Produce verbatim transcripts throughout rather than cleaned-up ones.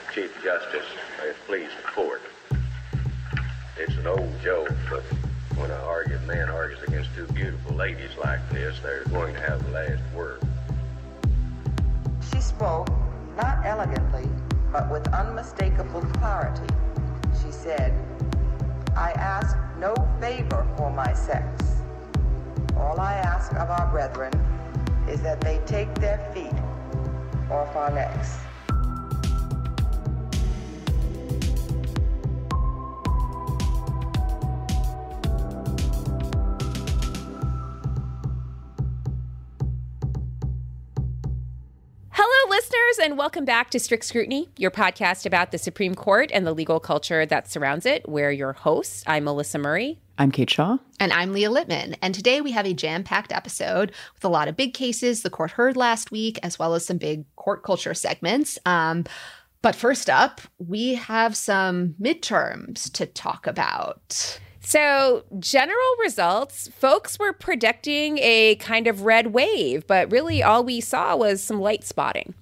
Chief Justice, may it please the court. It's an old joke, but when an arguing man argues against two beautiful ladies like this, they're going to have the last word. She spoke, not elegantly, but with unmistakable clarity. She said, I ask no favor for my sex. All I ask of our brethren is that they take their feet off our necks. Hello, listeners, and welcome back to Strict Scrutiny, your podcast about the Supreme Court and the legal culture that surrounds it. We're your hosts. I'm Melissa Murray. I'm Kate Shaw. And I'm Leah Littman. And today we have a jam-packed episode with a lot of big cases the court heard last week, as well as some big court culture segments. Um, but first up, we have some midterms to talk about. So, general results, folks were predicting a kind of red wave, but really all we saw was some light spotting.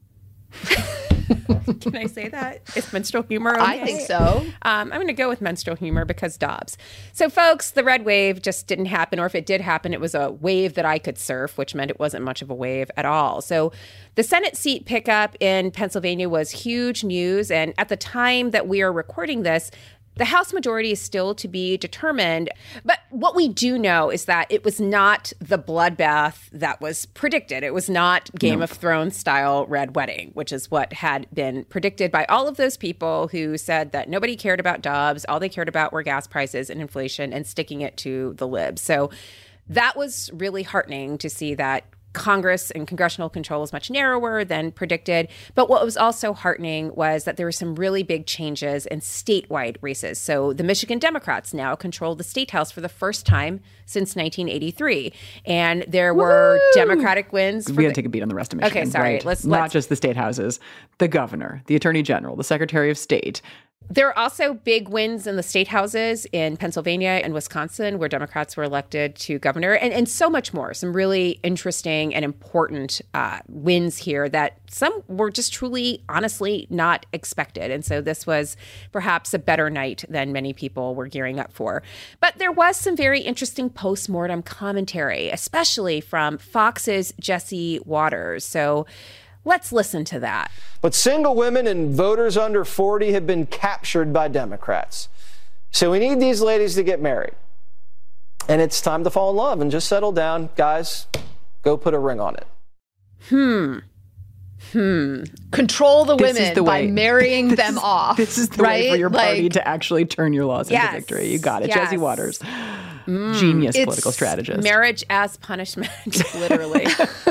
Can I say that? Is menstrual humor okay? I think so. Um, I'm going to go with menstrual humor because Dobbs. So, folks, the red wave just didn't happen, or if it did happen, it was a wave that I could surf, which meant it wasn't much of a wave at all. So, the Senate seat pickup in Pennsylvania was huge news, and at the time that we are recording this, the House majority is still to be determined. But what we do know is that it was not the bloodbath that was predicted. It was not Game no. of Thrones style red wedding, which is what had been predicted by all of those people who said that nobody cared about Dobbs. All they cared about were gas prices and inflation and sticking it to the libs. So that was really heartening to see that Congress and congressional control is much narrower than predicted. But what was also heartening was that there were some really big changes in statewide races. So the Michigan Democrats now control the state house for the first time since nineteen eighty-three. And there were Woo! Democratic wins. We got to take a beat on the rest of Michigan. Okay, sorry. Right? Let's, Not let's, just the state houses, the governor, the attorney general, the secretary of state. There are also big wins in the state houses in Pennsylvania and Wisconsin, where Democrats were elected to governor, and, and so much more. Some really interesting and important uh, wins here that some were just truly, honestly, not expected. And so this was perhaps a better night than many people were gearing up for. But there was some very interesting postmortem commentary, especially from Fox's Jesse Watters. So let's listen to that. But single women and voters under forty have been captured by Democrats. So we need these ladies to get married. And it's time to fall in love and just settle down. Guys, go put a ring on it. Hmm. Hmm. Control the this women the by marrying this them is, off. This is the right? way for your party like, to actually turn your laws yes, into victory. You got it. yes. Jesse Watters. Mm. Genius It's political strategist. Marriage as punishment, literally.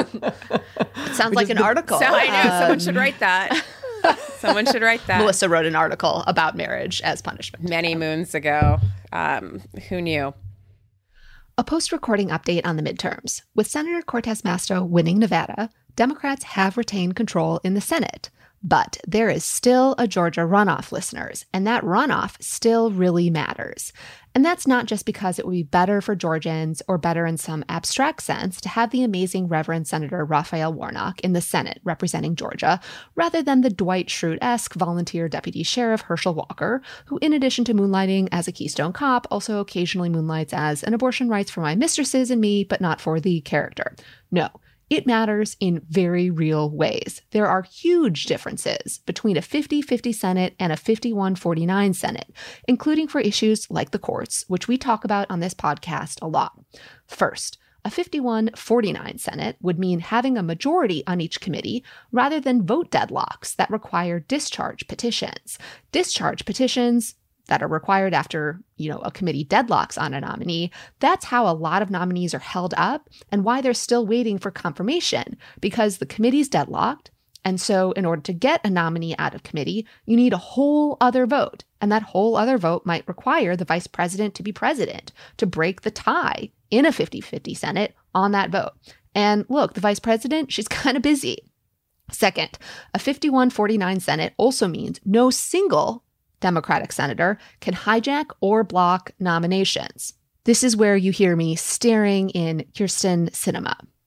It sounds like an the, article. So I know. Um, Someone should write that. Someone should write that. Melissa wrote an article about marriage as punishment. Many moons ago. Um, who knew? A post-recording update on the midterms. With Senator Cortez Masto winning Nevada, Democrats have retained control in the Senate. But there is still a Georgia runoff, listeners, and that runoff still really matters. And that's not just because it would be better for Georgians or better in some abstract sense to have the amazing Reverend Senator Raphael Warnock in the Senate representing Georgia, rather than the Dwight Schrute-esque volunteer deputy sheriff Herschel Walker, who in addition to moonlighting as a Keystone Cop, also occasionally moonlights as an abortion rights for my mistresses and me, but not for the character. No. It matters in very real ways. There are huge differences between a fifty-fifty Senate and a fifty-one forty-nine Senate, including for issues like the courts, which we talk about on this podcast a lot. First, a fifty-one forty-nine Senate would mean having a majority on each committee rather than vote deadlocks that require discharge petitions. Discharge petitions that are required after, you know, a committee deadlocks on a nominee, that's how a lot of nominees are held up and why they're still waiting for confirmation, because the committee's deadlocked. And so in order to get a nominee out of committee, you need a whole other vote. And that whole other vote might require the vice president to be president to break the tie in a fifty-fifty Senate on that vote. And look, the vice president, she's kind of busy. Second, a fifty-one forty-nine Senate also means no single Democratic senator can hijack or block nominations. This is where you hear me staring in Kyrsten Sinema.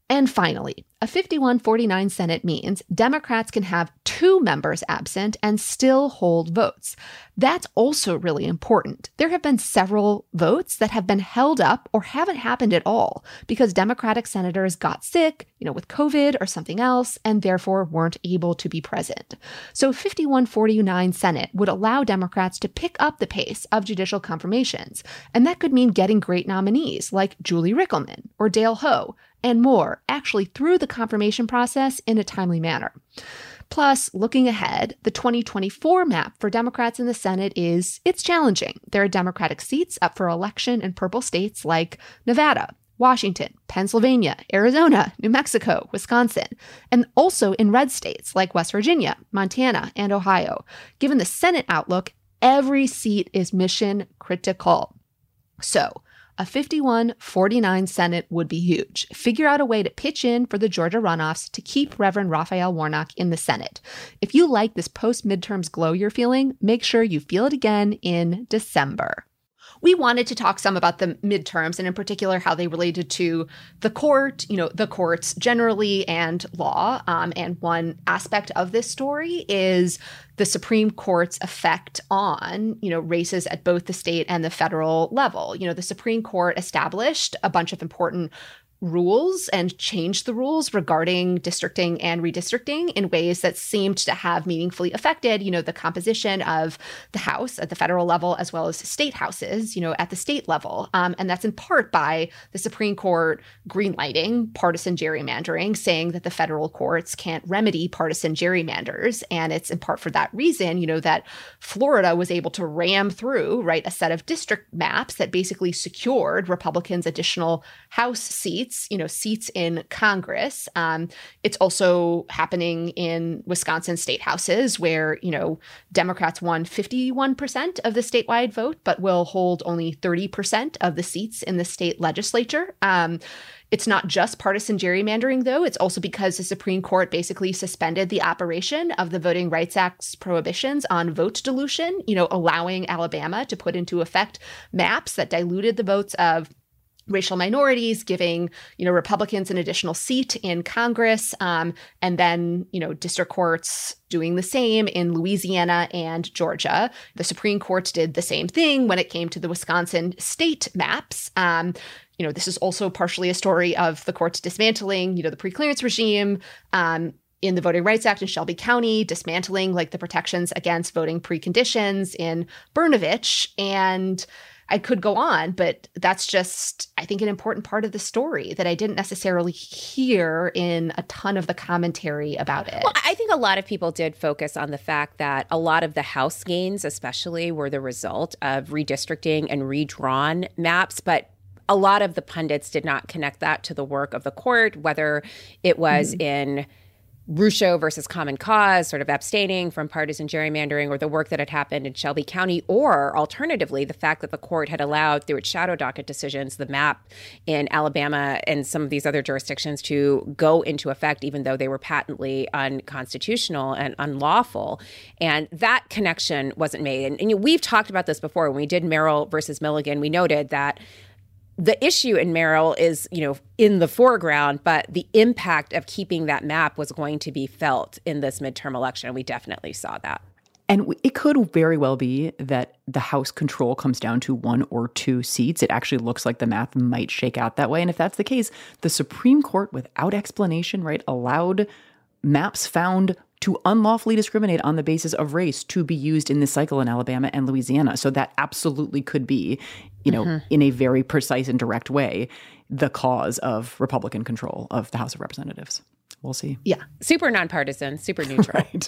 And finally, a fifty-one forty-nine Senate means Democrats can have two members absent and still hold votes. That's also really important. There have been several votes that have been held up or haven't happened at all because Democratic senators got sick, you know, with COVID or something else, and therefore weren't able to be present. So fifty-one forty-nine Senate would allow Democrats to pick up the pace of judicial confirmations, and that could mean getting great nominees like Julie Rickleman or Dale Ho, and more, actually through the confirmation process in a timely manner. Plus, looking ahead, the twenty twenty-four map for Democrats in the Senate is, it's challenging. There are Democratic seats up for election in purple states like Nevada, Washington, Pennsylvania, Arizona, New Mexico, Wisconsin, and also in red states like West Virginia, Montana, and Ohio. Given the Senate outlook, every seat is mission critical. So, a fifty-one forty-nine Senate would be huge. Figure out a way to pitch in for the Georgia runoffs to keep Reverend Raphael Warnock in the Senate. If you like this post-midterms glow you're feeling, make sure you feel it again in December. We wanted to talk some about the midterms and in particular how they related to the court, you know, the courts generally and law. Um, and one aspect of this story is the Supreme Court's effect on, you know, races at both the state and the federal level. You know, the Supreme Court established a bunch of important rules and changed the rules regarding districting and redistricting in ways that seemed to have meaningfully affected, you know, the composition of the House at the federal level as well as state houses, you know, at the state level. Um, and that's in part by the Supreme Court greenlighting partisan gerrymandering, saying that the federal courts can't remedy partisan gerrymanders. And it's in part for that reason, you know, that Florida was able to ram through, right, a set of district maps that basically secured Republicans additional House seats, you know, seats in Congress. Um, it's also happening in Wisconsin state houses where, you know, Democrats won fifty-one percent of the statewide vote, but will hold only thirty percent of the seats in the state legislature. Um, It's not just partisan gerrymandering, though. It's also because the Supreme Court basically suspended the operation of the Voting Rights Act's prohibitions on vote dilution, you know, allowing Alabama to put into effect maps that diluted the votes of racial minorities, giving, you know, Republicans an additional seat in Congress, um, and then, you know, district courts doing the same in Louisiana and Georgia. The Supreme Court did the same thing when it came to the Wisconsin state maps. Um, you know, this is also partially a story of the courts dismantling, you know, the preclearance regime, um, in the Voting Rights Act in Shelby County, dismantling like the protections against voting preconditions in Brnovich. And I could go on, but that's just, I think, an important part of the story that I didn't necessarily hear in a ton of the commentary about it. Well, I think a lot of people did focus on the fact that a lot of the House gains, especially, were the result of redistricting and redrawn maps, but a lot of the pundits did not connect that to the work of the court, whether it was mm. in Rucho versus Common Cause, sort of abstaining from partisan gerrymandering, or the work that had happened in Shelby County, or alternatively, the fact that the court had allowed, through its shadow docket decisions, the map in Alabama and some of these other jurisdictions to go into effect, even though they were patently unconstitutional and unlawful. And that connection wasn't made. And, and you know, we've talked about this before. When we did Merrill versus Milligan, we noted that the issue in Merrill is, you know, in the foreground, but the impact of keeping that map was going to be felt in this midterm election. We definitely saw that. And it could very well be that the House control comes down to one or two seats. It actually looks like the math might shake out that way. And if that's the case, the Supreme Court, without explanation, right, allowed maps found to unlawfully discriminate on the basis of race to be used in this cycle in Alabama and Louisiana. So that absolutely could be, you know, mm-hmm. in a very precise and direct way, the cause of Republican control of the House of Representatives. We'll see. Yeah. Super nonpartisan, super neutral. Right.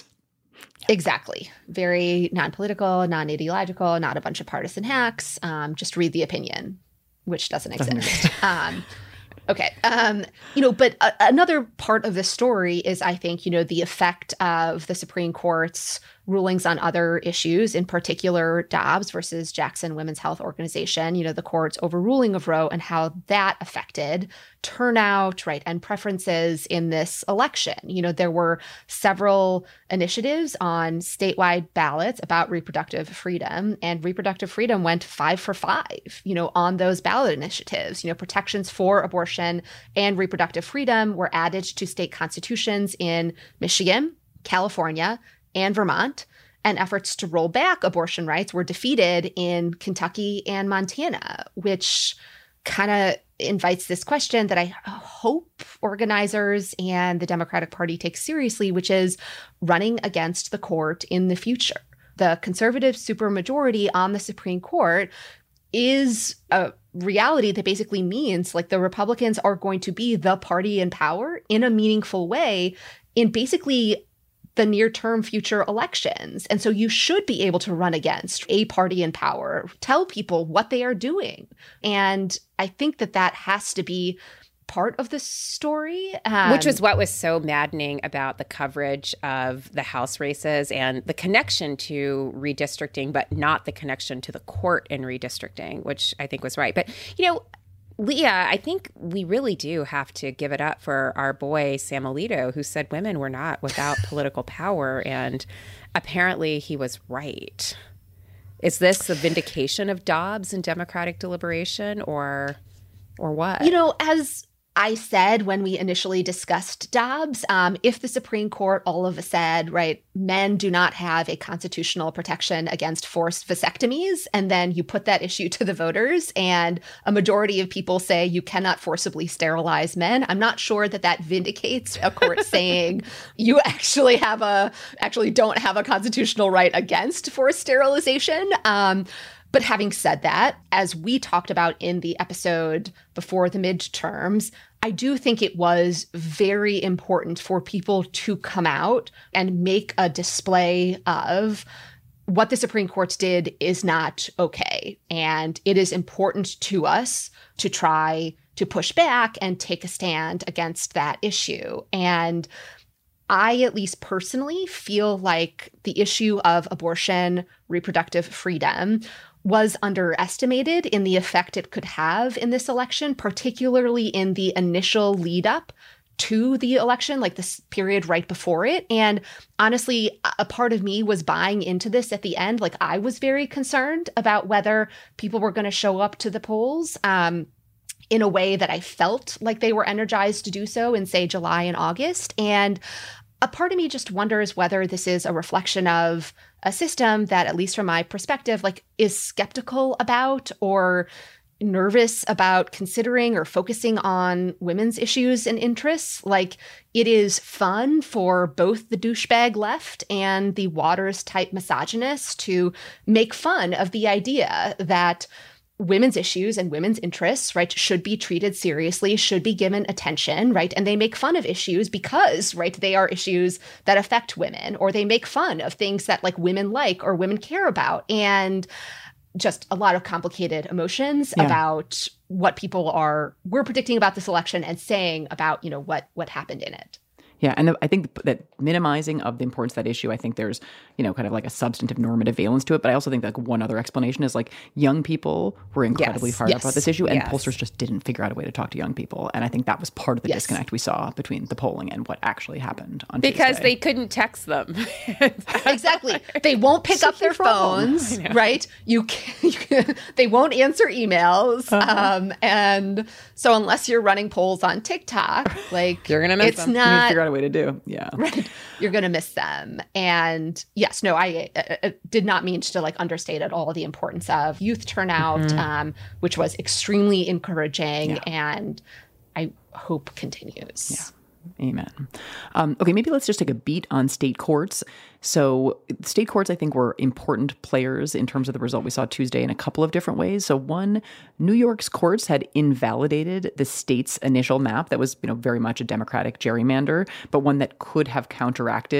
Exactly. Very non-political, non-ideological, not a bunch of partisan hacks. Um, just read the opinion, which doesn't exist. um, Okay. Um, you know, but a- another part of this story is, I think, you know, the effect of the Supreme Court's rulings on other issues, in particular Dobbs versus Jackson Women's Health Organization, you know, the court's overruling of Roe and how that affected turnout, right, and preferences in this election. You know, there were several initiatives on statewide ballots about reproductive freedom, and reproductive freedom went five for five, you know, on those ballot initiatives. You know, protections for abortion and reproductive freedom were added to state constitutions in Michigan, California, and Vermont. And efforts to roll back abortion rights were defeated in Kentucky and Montana, which kind of invites this question that I hope organizers and the Democratic Party take seriously, which is running against the court in the future. The conservative supermajority on the Supreme Court is a reality that basically means like the Republicans are going to be the party in power in a meaningful way in basically the near-term future elections. And so you should be able to run against a party in power, tell people what they are doing. And I think that that has to be part of the story. Um, Which was what was so maddening about the coverage of the House races and the connection to redistricting, but not the connection to the court in redistricting, which I think was right. But, you know, Leah, I think we really do have to give it up for our boy Sam Alito, who said women were not without political power, and apparently he was right. Is this a vindication of Dobbs and Democratic deliberation, or or what? You know, as I said when we initially discussed Dobbs, um, if the Supreme Court all of a sudden, right, men do not have a constitutional protection against forced vasectomies, and then you put that issue to the voters and a majority of people say you cannot forcibly sterilize men, I'm not sure that that vindicates a court saying you actually have a, actually don't have a constitutional right against forced sterilization. Um, But having said that, as we talked about in the episode before the midterms, I do think it was very important for people to come out and make a display of what the Supreme Court did is not okay. And it is important to us to try to push back and take a stand against that issue. And I, at least personally, feel like the issue of abortion, reproductive freedom, was underestimated in the effect it could have in this election, particularly in the initial lead up to the election, like this period right before it. And honestly, a part of me was buying into this at the end. Like, I was very concerned about whether people were going to show up to the polls um, in a way that I felt like they were energized to do so in, say, July and August. And a part of me just wonders whether this is a reflection of a system that, at least from my perspective, like is skeptical about or nervous about considering or focusing on women's issues and interests. Like, it is fun for both the douchebag left and the Waters type misogynists to make fun of the idea that women's issues and women's interests, right, should be treated seriously, should be given attention, right? And they make fun of issues because, right, they are issues that affect women, or they make fun of things that like women like or women care about. And just a lot of complicated emotions yeah. about what people are, we're predicting about this election and saying about, you know, what, what happened in it. Yeah, and the, I think that minimizing of the importance of that issue, I think there's, you know, kind of like a substantive normative valence to it. But I also think like one other explanation is like young people were incredibly yes, fired yes, up about this issue, and yes. pollsters just didn't figure out a way to talk to young people. And I think that was part of the yes. disconnect we saw between the polling and what actually happened on because Tuesday. They couldn't text them. Exactly. They won't pick up their phones, right? You can, you can, they won't answer emails. Uh-huh. Um, and so unless you're running polls on TikTok, like you're gonna miss it's them. not. You need to figure out a way to do. Yeah. Right. You're going to miss them. And yes, no, I, I did not mean to like understate at all the importance of youth turnout, mm-hmm. um, which was extremely encouraging yeah. and I hope continues. Yeah. Amen. Um, okay, maybe let's just take a beat on state courts. So state courts, I think, were important players in terms of the result we saw Tuesday in a couple of different ways. So one, New York's courts had invalidated the state's initial map that was, you know, very much a Democratic gerrymander, but one that could have counteracted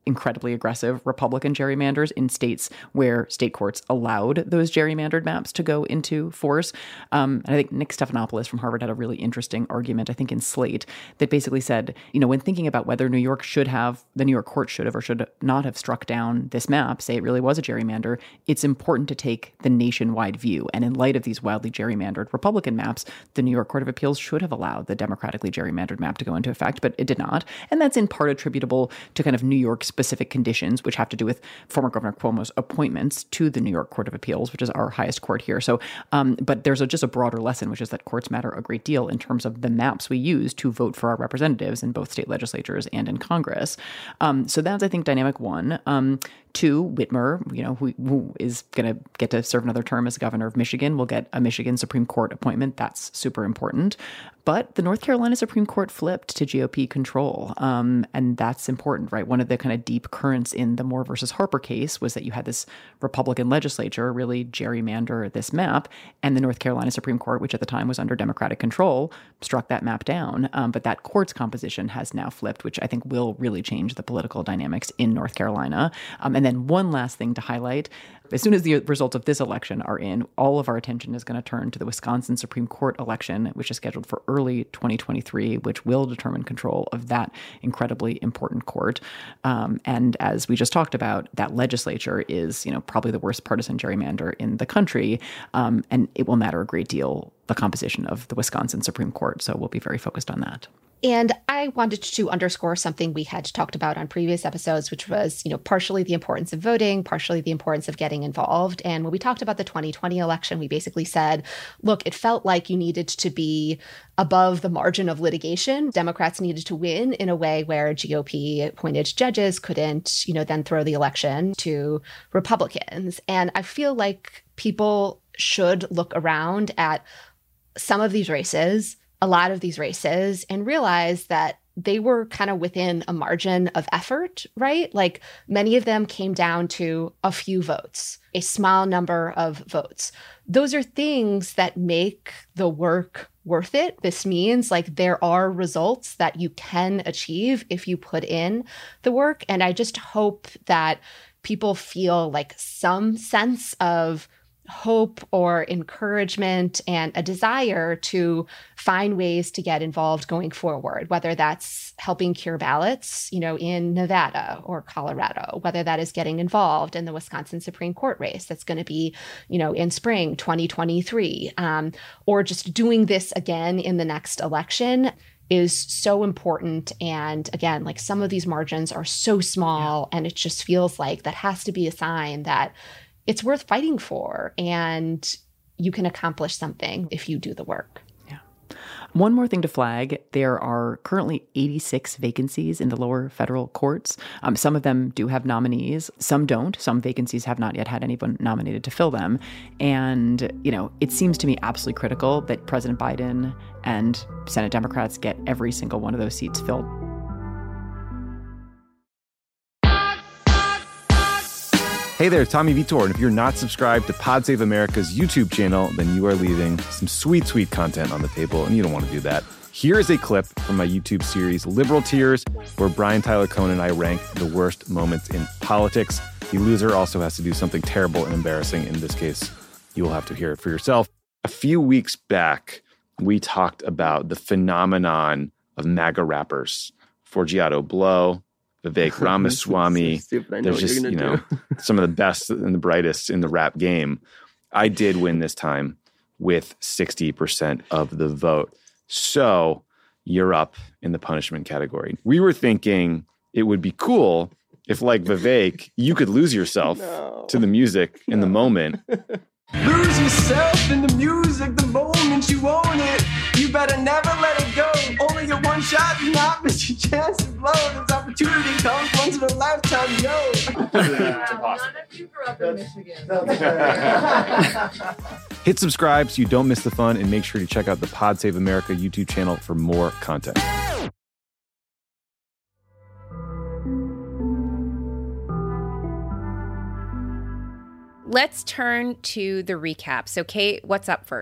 incredibly aggressive Republican gerrymanders in states where state courts allowed those gerrymandered maps to go into force. Um, and I think Nick Stephanopoulos from Harvard had a really interesting argument, I think in Slate, that basically said, you know, when thinking about whether New York should have, the New York court should have or should not have struck down this map, say it really was a gerrymander, it's important to take the nationwide view. And in light of these wildly gerrymandered Republican maps, the New York Court of Appeals should have allowed the democratically gerrymandered map to go into effect, but it did not. And that's in part attributable to kind of New York's specific conditions, which have to do with former Governor Cuomo's appointments to the New York Court of Appeals, which is our highest court here. So, um, but there's a, just a broader lesson, which is that courts matter a great deal in terms of the maps we use to vote for our representatives in both state legislatures and in Congress. Um, so that's, I think, dynamic one. Um, Two, Whitmer, you know, who, who is going to get to serve another term as governor of Michigan, will get a Michigan Supreme Court appointment. That's super important. But the North Carolina Supreme Court flipped to G O P control. Um, and that's important, right? One of the kind of deep currents in the Moore versus Harper case was that you had this Republican legislature really gerrymander this map. And the North Carolina Supreme Court, which at the time was under Democratic control, struck that map down. Um, but that court's composition has now flipped, which I think will really change the political dynamics in North Carolina. Um, and then one last thing to highlight. As soon as the results of this election are in, all of our attention is going to turn to the Wisconsin Supreme Court election, which is scheduled for early twenty twenty-three, which will determine control of that incredibly important court. Um, and as we just talked about, that legislature is, you know, probably the worst partisan gerrymander in the country, um, and it will matter a great deal, the composition of the Wisconsin Supreme Court. So we'll be very focused on that. And I wanted to underscore something we had talked about on previous episodes, which was, you know, partially the importance of voting, partially the importance of getting involved. And when we talked about the twenty twenty election, we basically said, look, it felt like you needed to be above the margin of litigation. Democrats needed to win in a way where G O P appointed judges couldn't, you know, then throw the election to Republicans. And I feel like people should look around at some of these races, a lot of these races, and realize that they were kind of within a margin of effort, right? Like many of them came down to a few votes, a small number of votes. Those are things that make the work worth it. This means like there are results that you can achieve if you put in the work. And I just hope that people feel like some sense of hope or encouragement and a desire to find ways to get involved going forward, whether that's helping cure ballots, you know, in Nevada or Colorado, whether that is getting involved in the Wisconsin Supreme Court race that's going to be, you know, in spring twenty twenty-three, um, or just doing this again in the next election is so important. And again, like some of these margins are so small, yeah. and it just feels like that has to be a sign that it's worth fighting for, and you can accomplish something if you do the work. Yeah. One more thing to flag, there are currently eighty-six vacancies in the lower federal courts. Um, some of them do have nominees, some don't. Some vacancies have not yet had anyone nominated to fill them. And, you know, it seems to me absolutely critical that President Biden and Senate Democrats get every single one of those seats filled. Hey there, Tommy Vitor, and if you're not subscribed to Pod Save America's YouTube channel, then you are leaving some sweet, sweet content on the table, and you don't want to do that. Here is a clip from my YouTube series, Liberal Tears, where Brian Tyler Cohen and I rank the worst moments in politics. The loser also has to do something terrible and embarrassing. In this case, you will have to hear it for yourself. A few weeks back, we talked about the phenomenon of MAGA rappers, Forgiato Blow, Vivek Ramaswamy. So stupid, There's just, you know, some of the best and the brightest in the rap game. I did win this time with sixty percent of the vote. So you're up in the punishment category. We were thinking it would be cool if, like Vivek, you could lose yourself no. to the music in no. the moment. Lose yourself in the music the moment you own it. You better never let it go. Only get one shot, do not miss your chance to blow. This opportunity comes once in a lifetime, yo. None of you grew up in Michigan. Hit subscribe so you don't miss the fun, and make sure to check out the Pod Save America YouTube channel for more content. Let's turn to the recap. So, Kate, what's up first?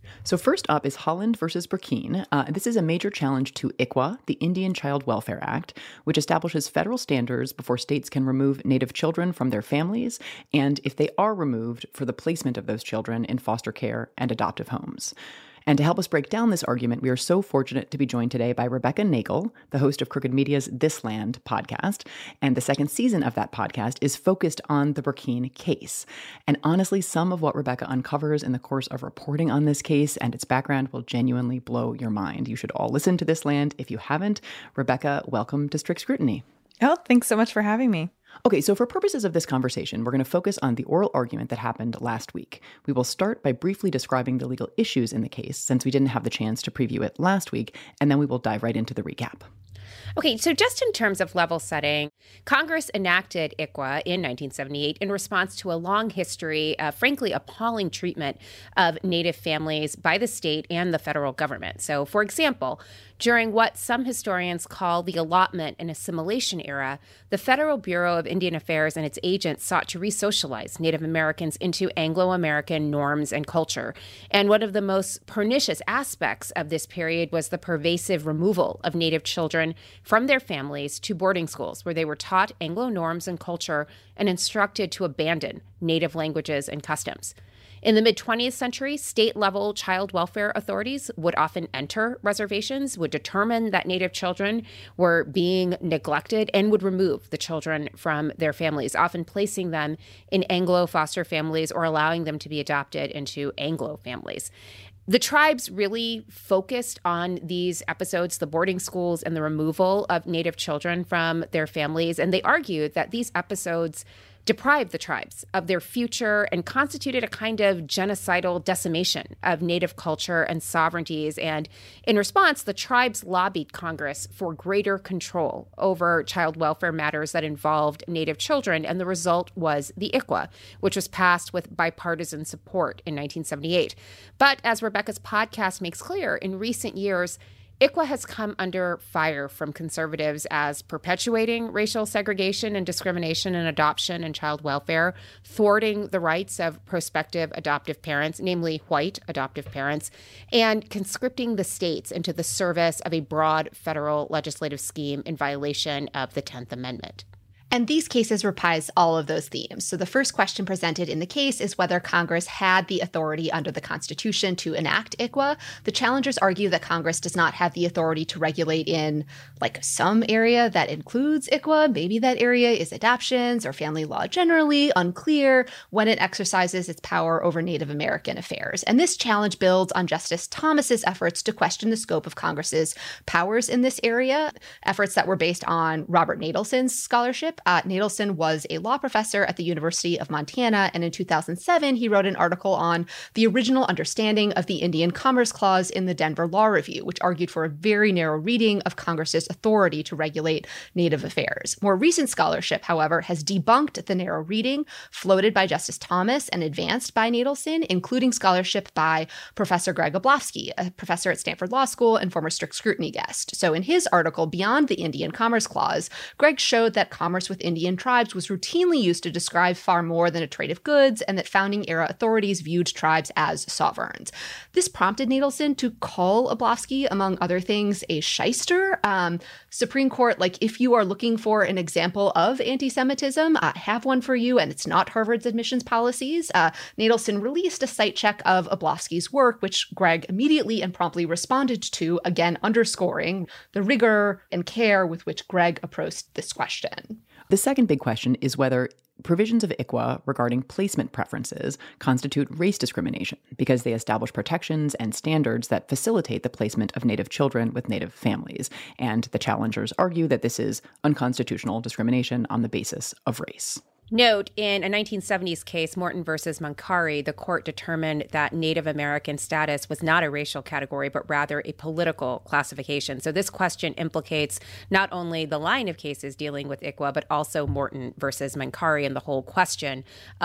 So first up is Holland versus Burkine. Uh, this is a major challenge to I C W A, the Indian Child Welfare Act, which establishes federal standards before states can remove Native children from their families, and if they are removed, for the placement of those children in foster care and adoptive homes. And to help us break down this argument, we are so fortunate to be joined today by Rebecca Nagle, the host of Crooked Media's This Land podcast. And the second season of that podcast is focused on the Burkine case. And honestly, some of what Rebecca uncovers in the course of reporting on this case and its background will genuinely blow your mind. You should all listen to This Land if you haven't. Rebecca, welcome to Strict Scrutiny. Oh, thanks so much for having me. Okay, so for purposes of this conversation, we're going to focus on the oral argument that happened last week. We will start by briefly describing the legal issues in the case, since we didn't have the chance to preview it last week, and then we will dive right into the recap. Okay, so just in terms of level setting, Congress enacted I C W A in nineteen seventy-eight in response to a long history of, frankly, appalling treatment of Native families by the state and the federal government. So, for example, during what some historians call the allotment and assimilation era, the Federal Bureau of Indian Affairs and its agents sought to re-socialize Native Americans into Anglo-American norms and culture. And one of the most pernicious aspects of this period was the pervasive removal of Native children from their families to boarding schools, where they were taught Anglo norms and culture and instructed to abandon Native languages and customs. In the mid-twentieth century, state-level child welfare authorities would often enter reservations, would determine that Native children were being neglected, and would remove the children from their families, often placing them in Anglo foster families or allowing them to be adopted into Anglo families. The tribes really focused on these episodes, the boarding schools and the removal of Native children from their families, and they argued that these episodes deprived the tribes of their future and constituted a kind of genocidal decimation of Native culture and sovereignties. And in response, the tribes lobbied Congress for greater control over child welfare matters that involved Native children. And the result was the I C W A, which was passed with bipartisan support in nineteen seventy-eight. But as Rebecca's podcast makes clear, in recent years, I C W A has come under fire from conservatives as perpetuating racial segregation and discrimination in adoption and child welfare, thwarting the rights of prospective adoptive parents, namely white adoptive parents, and conscripting the states into the service of a broad federal legislative scheme in violation of the tenth Amendment. And these cases reprise all of those themes. So the first question presented in the case is whether Congress had the authority under the Constitution to enact I C W A. The challengers argue that Congress does not have the authority to regulate in like some area that includes I C W A. Maybe that area is adoptions or family law generally, unclear when it exercises its power over Native American affairs. And this challenge builds on Justice Thomas's efforts to question the scope of Congress's powers in this area, efforts that were based on Robert Nadelson's scholarship. Uh, Nadelson was a law professor at the University of Montana, and in two thousand seven, he wrote an article on the original understanding of the Indian Commerce Clause in the Denver Law Review, which argued for a very narrow reading of Congress's authority to regulate Native affairs. More recent scholarship, however, has debunked the narrow reading floated by Justice Thomas and advanced by Nadelson, including scholarship by Professor Greg Oblofsky, a professor at Stanford Law School and former Strict Scrutiny guest. So in his article, Beyond the Indian Commerce Clause, Greg showed that commerce with Indian tribes was routinely used to describe far more than a trade of goods, and that founding-era authorities viewed tribes as sovereigns. This prompted Nadelson to call Oblofsky, among other things, a shyster. Um, Supreme Court, like, if you are looking for an example of anti-Semitism, I uh, have one for you, and it's not Harvard's admissions policies. Uh, Nadelson released a site check of Oblofsky's work, which Greg immediately and promptly responded to, again underscoring the rigor and care with which Greg approached this question. The second big question is whether provisions of I C W A regarding placement preferences constitute race discrimination because they establish protections and standards that facilitate the placement of Native children with Native families. And the challengers argue that this is unconstitutional discrimination on the basis of race. Note, in a nineteen seventies case, Morton versus Moncari, the court determined that Native American status was not a racial category, but rather a political classification. So this question implicates not only the line of cases dealing with I C W A, but also Morton versus Moncari and the whole question of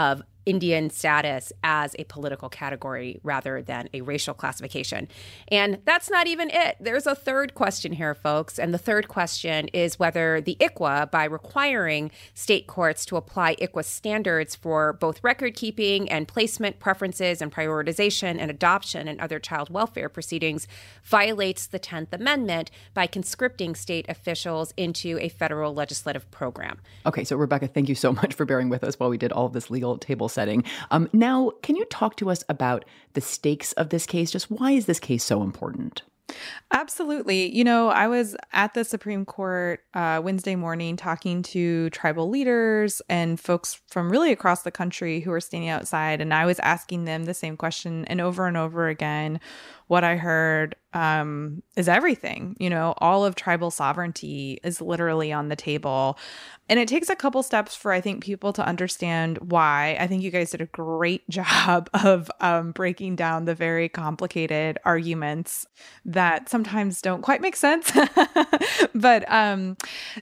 Indian status as a political category rather than a racial classification. And that's not even it. There's a third question here, folks. And the third question is whether the I C W A, by requiring state courts to apply I C W A standards for both record keeping and placement preferences and prioritization and adoption and other child welfare proceedings, violates the tenth Amendment by conscripting state officials into a federal legislative program. Okay, so Rebecca, thank you so much for bearing with us while we did all of this legal table setting. Um, now, can you talk to us about the stakes of this case? Just why is this case so important? Absolutely. You know, I was at the Supreme Court uh, Wednesday morning talking to tribal leaders and folks from really across the country who were standing outside. And I was asking them the same question. And over and over again, what I heard um, is everything. You know, all of tribal sovereignty is literally on the table. And it takes a couple steps for, I think, people to understand why. I think you guys did a great job of um, breaking down the very complicated arguments that sometimes don't quite make sense. But um,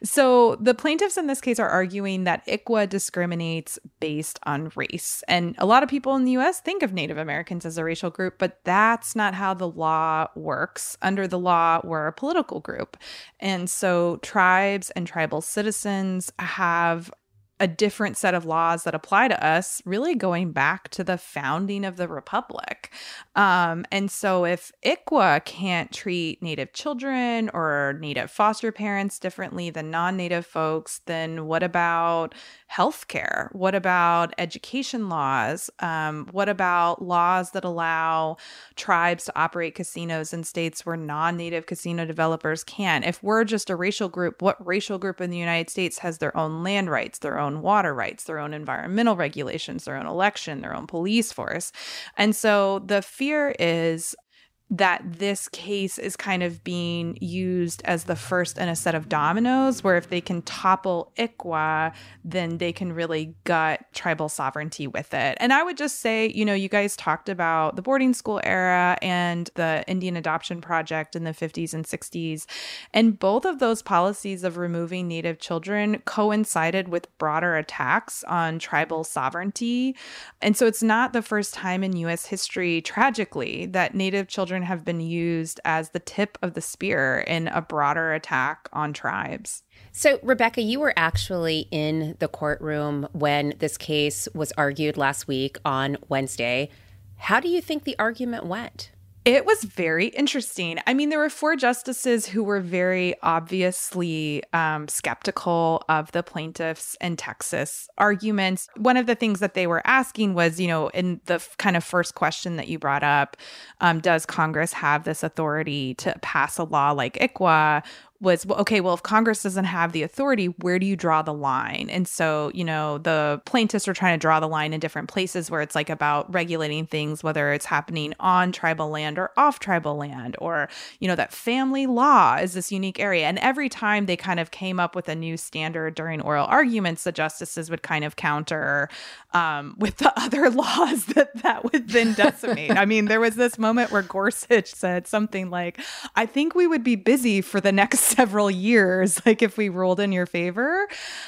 so the plaintiffs in this case are arguing that I C W A discriminates based on race. And a lot of people in the U S think of Native Americans as a racial group, but that's not how the law works. Under the law, we're a political group. And so tribes and tribal citizens have a different set of laws that apply to us, really going back to the founding of the Republic. Um, and so if I C W A can't treat Native children or Native foster parents differently than non-Native folks, then what about healthcare? What about education laws? Um, what about laws that allow tribes to operate casinos in states where non-Native casino developers can? If we're just a racial group, what racial group in the United States has their own land rights, their own water rights, their own environmental regulations, their own election, their own police force? And so the fear is that this case is kind of being used as the first in a set of dominoes, where if they can topple I C W A, then they can really gut tribal sovereignty with it. And I would just say, you know, you guys talked about the boarding school era and the Indian Adoption Project in the fifties and sixties. And both of those policies of removing Native children coincided with broader attacks on tribal sovereignty. And so it's not the first time in U S history, tragically, that Native children have been used as the tip of the spear in a broader attack on tribes. So, Rebecca, you were actually in the courtroom when this case was argued last week on Wednesday. How do you think the argument went? It was very interesting. I mean, there were four justices who were very obviously um, skeptical of the plaintiffs' and Texas arguments. One of the things that they were asking was, you know, in the f- kind of first question that you brought up, um, does Congress have this authority to pass a law like I C W A? Was, well, okay, well, if Congress doesn't have the authority, where do you draw the line? And so, you know, the plaintiffs are trying to draw the line in different places where it's like about regulating things, whether it's happening on tribal land or off tribal land, or, you know, that family law is this unique area. And every time they kind of came up with a new standard during oral arguments, the justices would kind of counter um, with the other laws that that would then decimate. I mean, there was this moment where Gorsuch said something like, I think we would be busy for the next several years, like if we ruled in your favor.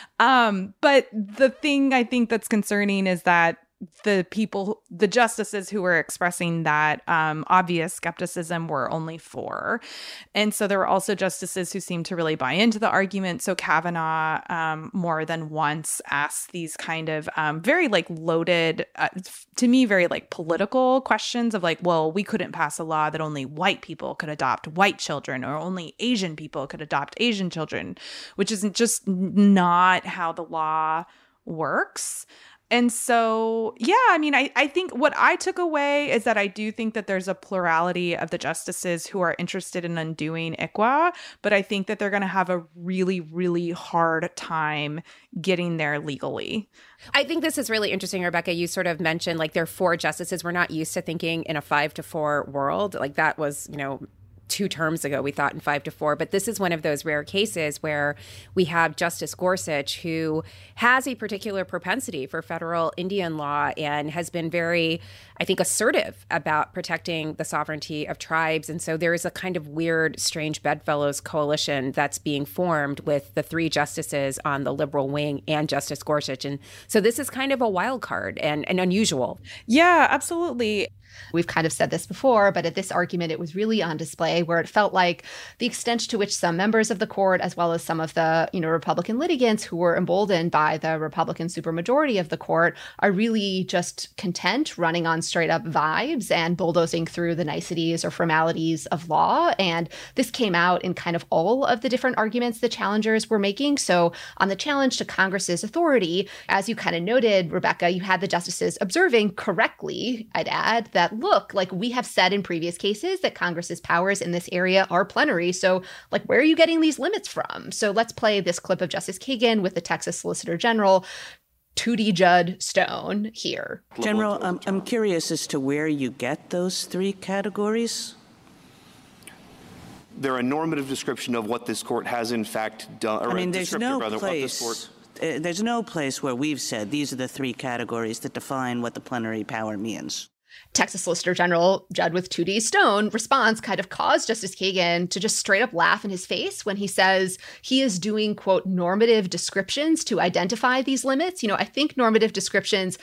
Um, but the thing I think that's concerning is that the people, the justices who were expressing that um, obvious skepticism were only four. And so there were also justices who seemed to really buy into the argument. So Kavanaugh um, more than once asked these kind of um, very like loaded, uh, to me, very like political questions of like, well, we couldn't pass a law that only white people could adopt white children, or only Asian people could adopt Asian children, which isn't just not how the law works. And so, yeah, I mean, I, I think what I took away is that I do think that there's a plurality of the justices who are interested in undoing I C W A, but I think that they're going to have a really, really hard time getting there legally. I think this is really interesting, Rebecca. You sort of mentioned like there are four justices. We're not used to thinking in a five to four world. Like that was, you know, two terms ago, we thought in five to four. But this is one of those rare cases where we have Justice Gorsuch, who has a particular propensity for federal Indian law and has been very, I think, assertive about protecting the sovereignty of tribes. And so there is a kind of weird, strange bedfellows coalition that's being formed with the three justices on the liberal wing and Justice Gorsuch. And so this is kind of a wild card and, and unusual. Yeah, absolutely. We've kind of said this before, but at this argument, it was really on display where it felt like the extent to which some members of the court, as well as some of the, you know, Republican litigants who were emboldened by the Republican supermajority of the court, are really just content running on straight up vibes and bulldozing through the niceties or formalities of law. And this came out in kind of all of the different arguments the challengers were making. So on the challenge to Congress's authority, as you kind of noted, Rebecca, you had the justices observing correctly, I'd add, that That look, like we have said in previous cases that Congress's powers in this area are plenary. So like, where are you getting these limits from? So let's play this clip of Justice Kagan with the Texas Solicitor General, Tootie Judd Stone here. General, um, I'm curious as to where you get those three categories. They're a normative description of what this court has in fact done. Or I mean, there's no rather, place. Uh, there's no place where we've said these are the three categories that define what the plenary power means. Texas Solicitor General Judd with Tootie Stone response kind of caused Justice Kagan to just straight up laugh in his face when he says he is doing, quote, normative descriptions to identify these limits. You know, I think normative descriptions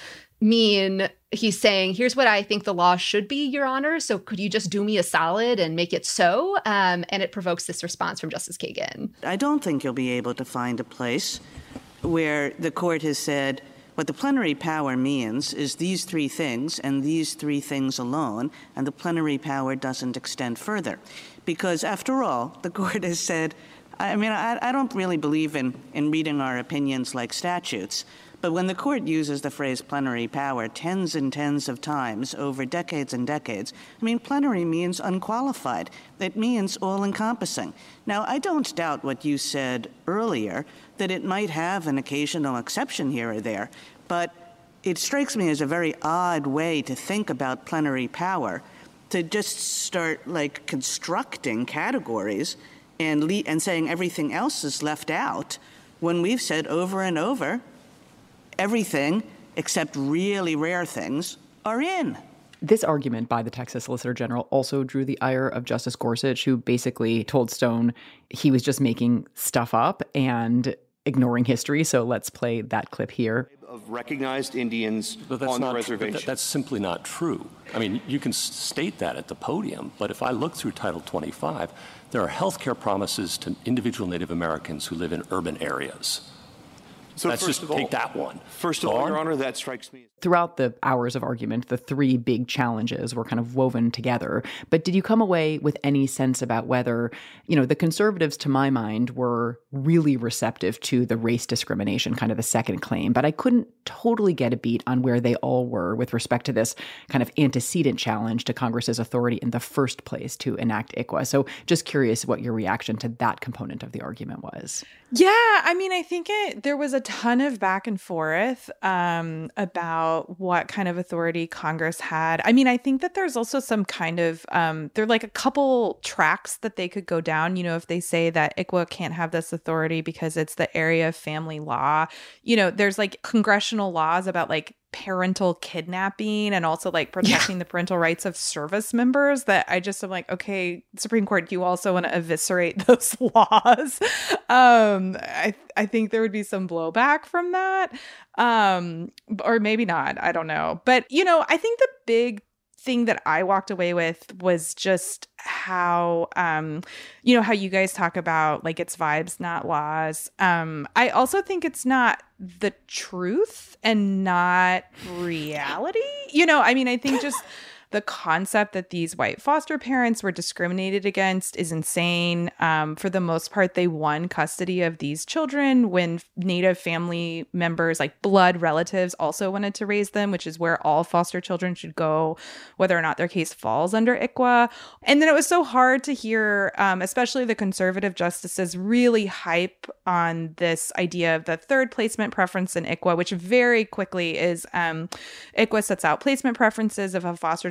mean he's saying, here's what I think the law should be, Your Honor. So could you just do me a solid and make it so? Um, and it provokes this response from Justice Kagan. I don't think you'll be able to find a place where the court has said, what the plenary power means is these three things and these three things alone, and the plenary power doesn't extend further. Because after all, the court has said, I mean, I, I don't really believe in, in reading our opinions like statutes, but when the court uses the phrase plenary power tens and tens of times over decades and decades, I mean, plenary means unqualified. It means all-encompassing. Now, I don't doubt what you said earlier, that it might have an occasional exception here or there, but it strikes me as a very odd way to think about plenary power, to just start, like, constructing categories and, le- and saying everything else is left out, when we've said over and over, everything except really rare things are in. This argument by the Texas Solicitor General also drew the ire of Justice Gorsuch, who basically told Stone he was just making stuff up and ignoring history. So let's play that clip here. Of recognized Indians but that's on not, the reservation. That, that's simply not true. I mean, you can state that at the podium, but if I look through Title twenty-five, there are health care promises to individual Native Americans who live in urban areas. So Let's first just of all, take that one. First of all, Your Honor, that strikes me. Throughout the hours of argument, the three big challenges were kind of woven together. But did you come away with any sense about whether, you know, the conservatives, to my mind, were really receptive to the race discrimination, kind of the second claim, but I couldn't totally get a beat on where they all were with respect to this kind of antecedent challenge to Congress's authority in the first place to enact I C W A. So just curious what your reaction to that component of the argument was. Yeah, I mean, I think it there was a ton of back and forth um, about what kind of authority Congress had. I mean, I think that there's also some kind of, um, there are like a couple tracks that they could go down. You know, if they say that I C W A can't have this authority because it's the area of family law, you know, there's like congressional laws about like parental kidnapping and also like protecting yeah. the parental rights of service members that I just am like, okay, Supreme Court, you also want to eviscerate those laws. Um, I I think there would be some blowback from that. Um, or maybe not. I don't know. But, you know, I think the big thing that I walked away with was just how, um, you know, how you guys talk about like it's vibes, not laws. Um, I also think it's not the truth and not reality. You know, I mean, I think just the concept that these white foster parents were discriminated against is insane. Um, for the most part, they won custody of these children when Native family members, like blood relatives, also wanted to raise them, which is where all foster children should go, whether or not their case falls under I C W A. And then it was so hard to hear, um, especially the conservative justices, really hype on this idea of the third placement preference in I C W A, which very quickly is um, I C W A sets out placement preferences if a foster child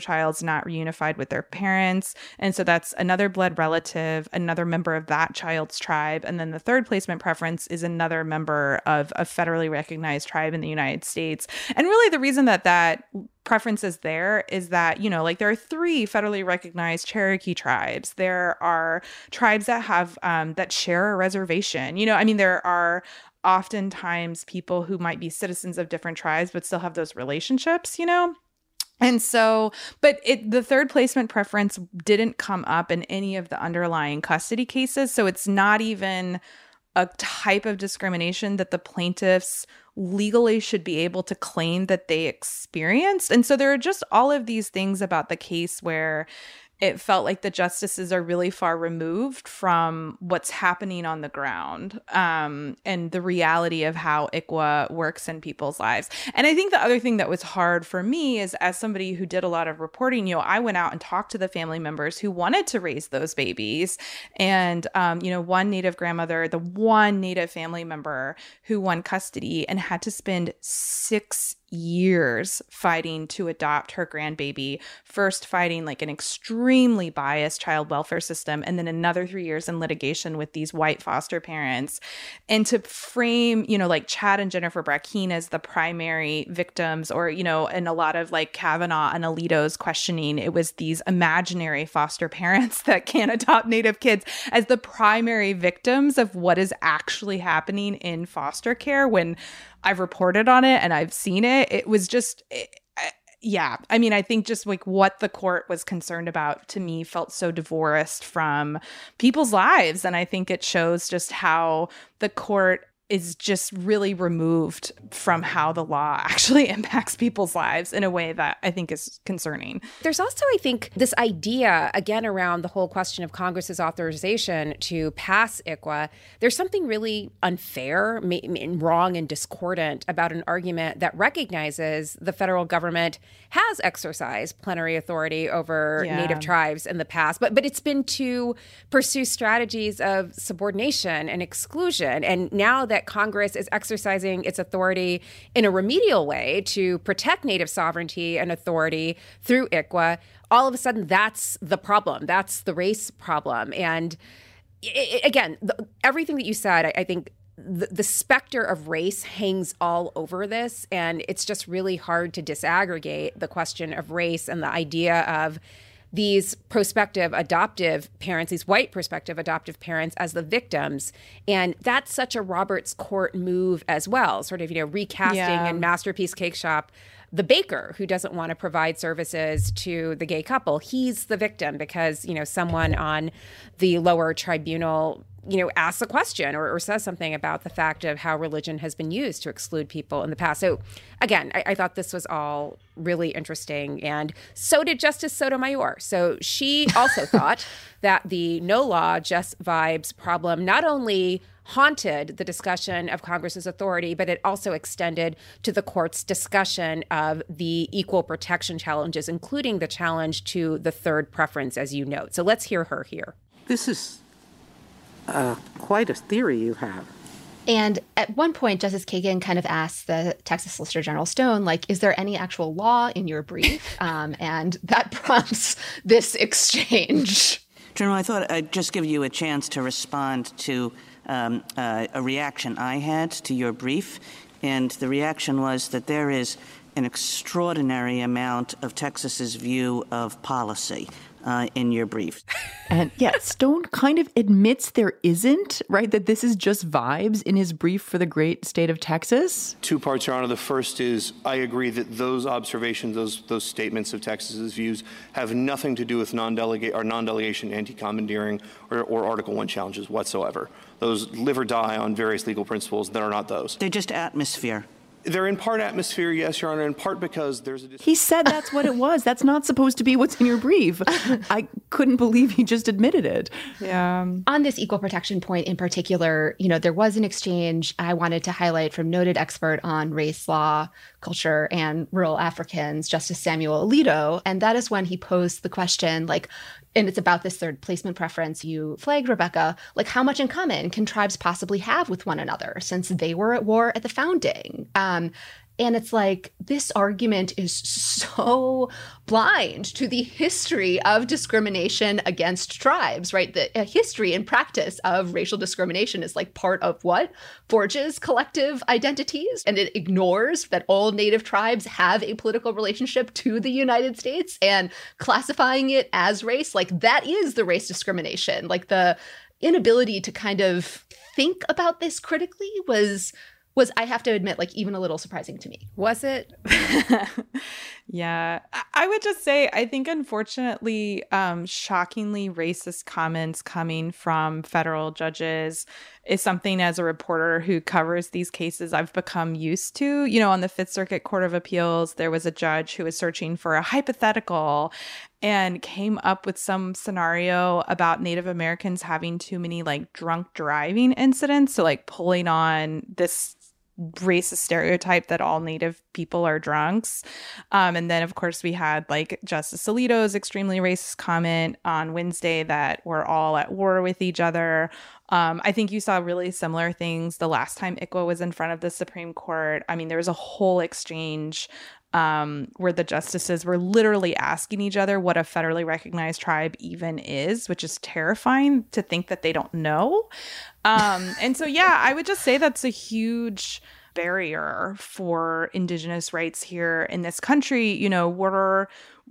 child's not reunified with their parents. And so that's another blood relative, another member of that child's tribe. And then the third placement preference is another member of a federally recognized tribe in the United States. And really the reason that that preference is there is that, you know, like there are three federally recognized Cherokee tribes. There are tribes that have, um, that share a reservation. You know, I mean, there are oftentimes people who might be citizens of different tribes, but still have those relationships, you know? And so, but it, the third placement preference didn't come up in any of the underlying custody cases. So it's not even a type of discrimination that the plaintiffs legally should be able to claim that they experienced. And so there are just all of these things about the case where it felt like the justices are really far removed from what's happening on the ground, um, and the reality of how I C W A works in people's lives. And I think the other thing that was hard for me is, as somebody who did a lot of reporting, you know, I went out and talked to the family members who wanted to raise those babies. And, um, you know, one Native grandmother, the one Native family member who won custody and had to spend six years fighting to adopt her grandbaby, first fighting like an extremely biased child welfare system, and then another three years in litigation with these white foster parents. And to frame, you know, like Chad and Jennifer Brackeen as the primary victims, or, you know, in a lot of like Kavanaugh and Alito's questioning, it was these imaginary foster parents that can't adopt Native kids as the primary victims of what is actually happening in foster care. When I've reported on it and I've seen it, it was just, it, yeah. I mean, I think just like what the court was concerned about, to me, felt so divorced from people's lives. And I think it shows just how the court is just really removed from how the law actually impacts people's lives in a way that I think is concerning. There's also, I think, this idea, again, around the whole question of Congress's authorization to pass I C W A. There's something really unfair, wrong, and discordant about an argument that recognizes the federal government has exercised plenary authority over Yeah. Native tribes in the past, but but it's been to pursue strategies of subordination and exclusion. And now that Congress is exercising its authority in a remedial way to protect Native sovereignty and authority through I C W A, all of a sudden that's the problem. That's the race problem. And it, it, again, the, everything that you said, I, I think the, the specter of race hangs all over this. And it's just really hard to disaggregate the question of race and the idea of these prospective adoptive parents, these white prospective adoptive parents, as the victims. And that's such a Roberts Court move as well, sort of, you know, recasting Yeah. in Masterpiece Cake Shop the baker who doesn't want to provide services to the gay couple. He's the victim because, you know, someone on the lower tribunal, you know, asks a question or, or says something about the fact of how religion has been used to exclude people in the past. So again, I, I thought this was all really interesting. And so did Justice Sotomayor. So she also thought that the no law, just vibes problem not only haunted the discussion of Congress's authority, but it also extended to the court's discussion of the equal protection challenges, including the challenge to the third preference, as you note. So let's hear her here. This is uh, quite a theory you have. And at one point, Justice Kagan kind of asked the Texas Solicitor General Stone, like, is there any actual law in your brief? Um, and that prompts this exchange. General, I thought I'd just give you a chance to respond to um, uh, a reaction I had to your brief. And the reaction was that there is an extraordinary amount of Texas's view of policy uh, in your brief. And yeah, Stone kind of admits there isn't, right? That this is just vibes in his brief for the great state of Texas. Two parts, Your Honor. The first is I agree that those observations, those those statements of Texas's views have nothing to do with non-delegate or non-delegation, anti-commandeering, or, or Article One challenges whatsoever. Those live or die on various legal principles that are not those. They're just atmosphere. They're in part atmosphere, yes, Your Honor, in part because there's a... He said that's what it was. That's not supposed to be what's in your brief. I couldn't believe he just admitted it. Yeah. On this equal protection point in particular, you know, there was an exchange I wanted to highlight from noted expert on race, law, culture, and rural Africans, Justice Samuel Alito. And that is when he posed the question, like, and it's about this third placement preference you flagged, Rebecca, like how much in common can tribes possibly have with one another since they were at war at the founding? Um, And it's like, this argument is so blind to the history of discrimination against tribes, right? The uh, history and practice of racial discrimination is like part of what forges collective identities. And it ignores that all Native tribes have a political relationship to the United States, and classifying it as race, like that is the race discrimination. Like the inability to kind of think about this critically was was, I have to admit, like even a little surprising to me. Was it? Yeah, I would just say, I think unfortunately, um, shockingly racist comments coming from federal judges is something, as a reporter who covers these cases, I've become used to. You know, on the Fifth Circuit Court of Appeals, there was a judge who was searching for a hypothetical and came up with some scenario about Native Americans having too many like drunk driving incidents. So like pulling on this racist stereotype that all Native people are drunks. Um, and then, of course, we had like Justice Alito's extremely racist comment on Wednesday that we're all at war with each other. Um, I think you saw really similar things the last time I C W A was in front of the Supreme Court. I mean, there was a whole exchange um, where the justices were literally asking each other what a federally recognized tribe even is, which is terrifying to think that they don't know. Um, and so, yeah, I would just say that's a huge barrier for Indigenous rights here in this country. You know, we're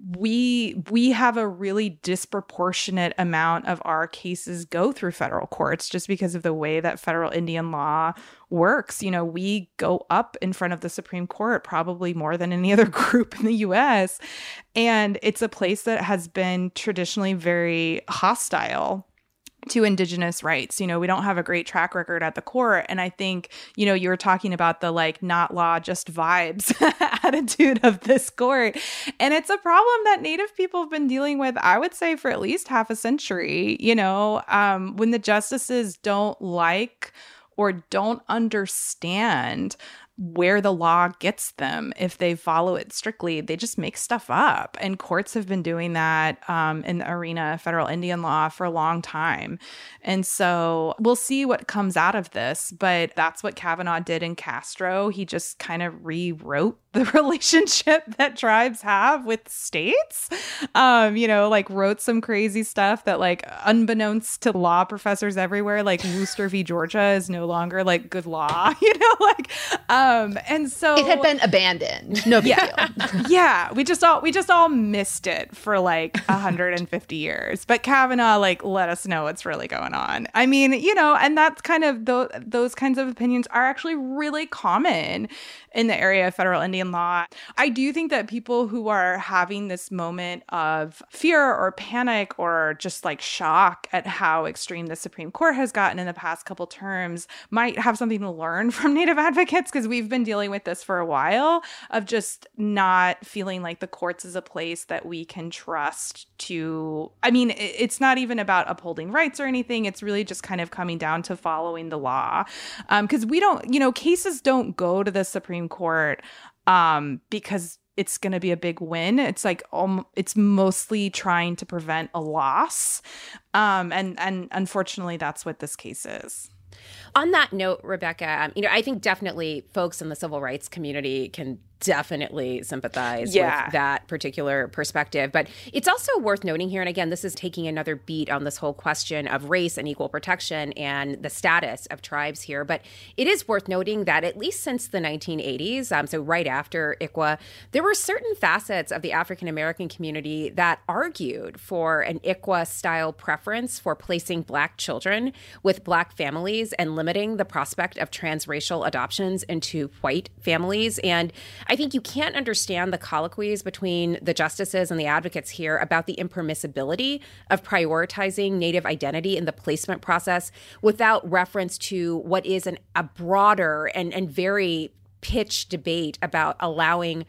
we we have a really disproportionate amount of our cases go through federal courts just because of the way that federal Indian law works. You know, we go up in front of the Supreme Court probably more than any other group in the U S, and it's a place that has been traditionally very hostile to Indigenous rights. You know, we don't have a great track record at the court. And I think, you know, you were talking about the like not law, just vibes attitude of this court. And it's a problem that Native people have been dealing with, I would say, for at least half a century. You know, um, when the justices don't like or don't understand where the law gets them, if they follow it strictly, they just make stuff up. And courts have been doing that um, in the arena of federal Indian law for a long time. And so we'll see what comes out of this. But that's what Kavanaugh did in Castro. He just kind of rewrote the relationship that tribes have with states. Um, you know, like wrote some crazy stuff that, like, unbeknownst to law professors everywhere, like Wooster v. Georgia is no longer like good law, you know, like, um, and so it had been abandoned. No big yeah. deal. yeah. We just all, we just all missed it for like one hundred fifty years. But Kavanaugh, like, let us know what's really going on. I mean, you know, and that's kind of, th- those kinds of opinions are actually really common in the area of federal Indian law. I do think that people who are having this moment of fear or panic or just like shock at how extreme the Supreme Court has gotten in the past couple terms might have something to learn from Native advocates, because we've been dealing with this for a while, of just not feeling like the courts is a place that we can trust to, I mean, it's not even about upholding rights or anything. It's really just kind of coming down to following the law. Um, because we don't, you know, cases don't go to the Supreme Court um, because it's going to be a big win. It's like, um, it's mostly trying to prevent a loss. Um, and, and unfortunately, that's what this case is. On that note, Rebecca, um, you know, I think definitely folks in the civil rights community can definitely sympathize yeah. with that particular perspective. But it's also worth noting here, and again, this is taking another beat on this whole question of race and equal protection and the status of tribes here. But it is worth noting that at least since the nineteen eighties, um, so right after I C W A, there were certain facets of the African-American community that argued for an I C W A-style preference for placing Black children with Black families and limiting the prospect of transracial adoptions into white families. And I think you can't understand the colloquies between the justices and the advocates here about the impermissibility of prioritizing Native identity in the placement process without reference to what is an, a broader and, and very pitched debate about allowing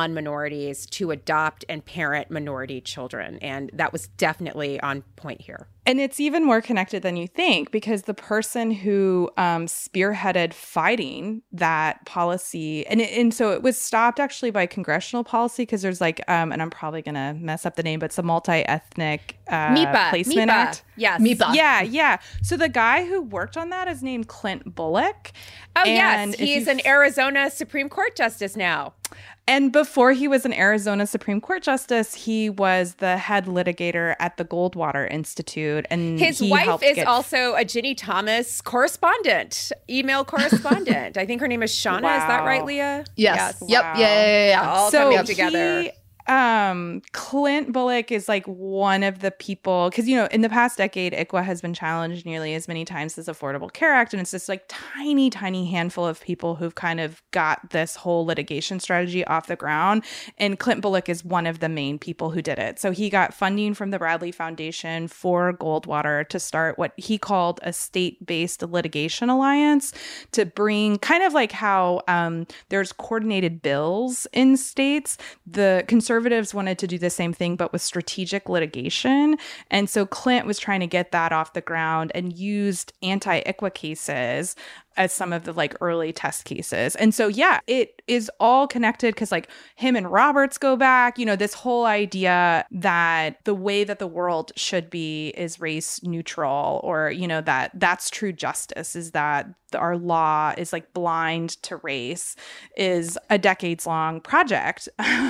non-minorities to adopt and parent minority children. And that was definitely on point here. And it's even more connected than you think, because the person who um, spearheaded fighting that policy, and it, and so it was stopped actually by congressional policy, because there's like, um, and I'm probably going to mess up the name, but it's a multi-ethnic uh, MIPA, placement MIPA. act. Yes. MIPA. Yeah, yeah. So the guy who worked on that is named Clint Bullock. Oh, And yes. if He's you an Arizona Supreme Court justice now. And before he was an Arizona Supreme Court justice, he was the head litigator at the Goldwater Institute. And His he wife helped is get... also a Ginny Thomas correspondent, email correspondent. I think her name is Shauna. Wow. Is that right, Leah? Yes. Yep. Yeah, yeah, yeah, yeah. All so coming together. He, um, Clint Bullock is like one of the people, because, you know, in the past decade, I C W A has been challenged nearly as many times as Affordable Care Act. And it's this like tiny, tiny handful of people who've kind of got this whole litigation strategy off the ground. And Clint Bullock is one of the main people who did it. So he got funding from the Bradley Foundation for Goldwater to start what he called a state-based litigation alliance, to bring kind of like how um, there's coordinated bills in states. The conservatives wanted to do the same thing, but with strategic litigation. And so Clint was trying to get that off the ground and used anti-I C W A cases as some of the like early test cases. And so, yeah, it is all connected, because like him and Roberts go back, you know, this whole idea that the way that the world should be is race neutral, or, you know, that that's true justice, is that our law is like blind to race, is a decades long project.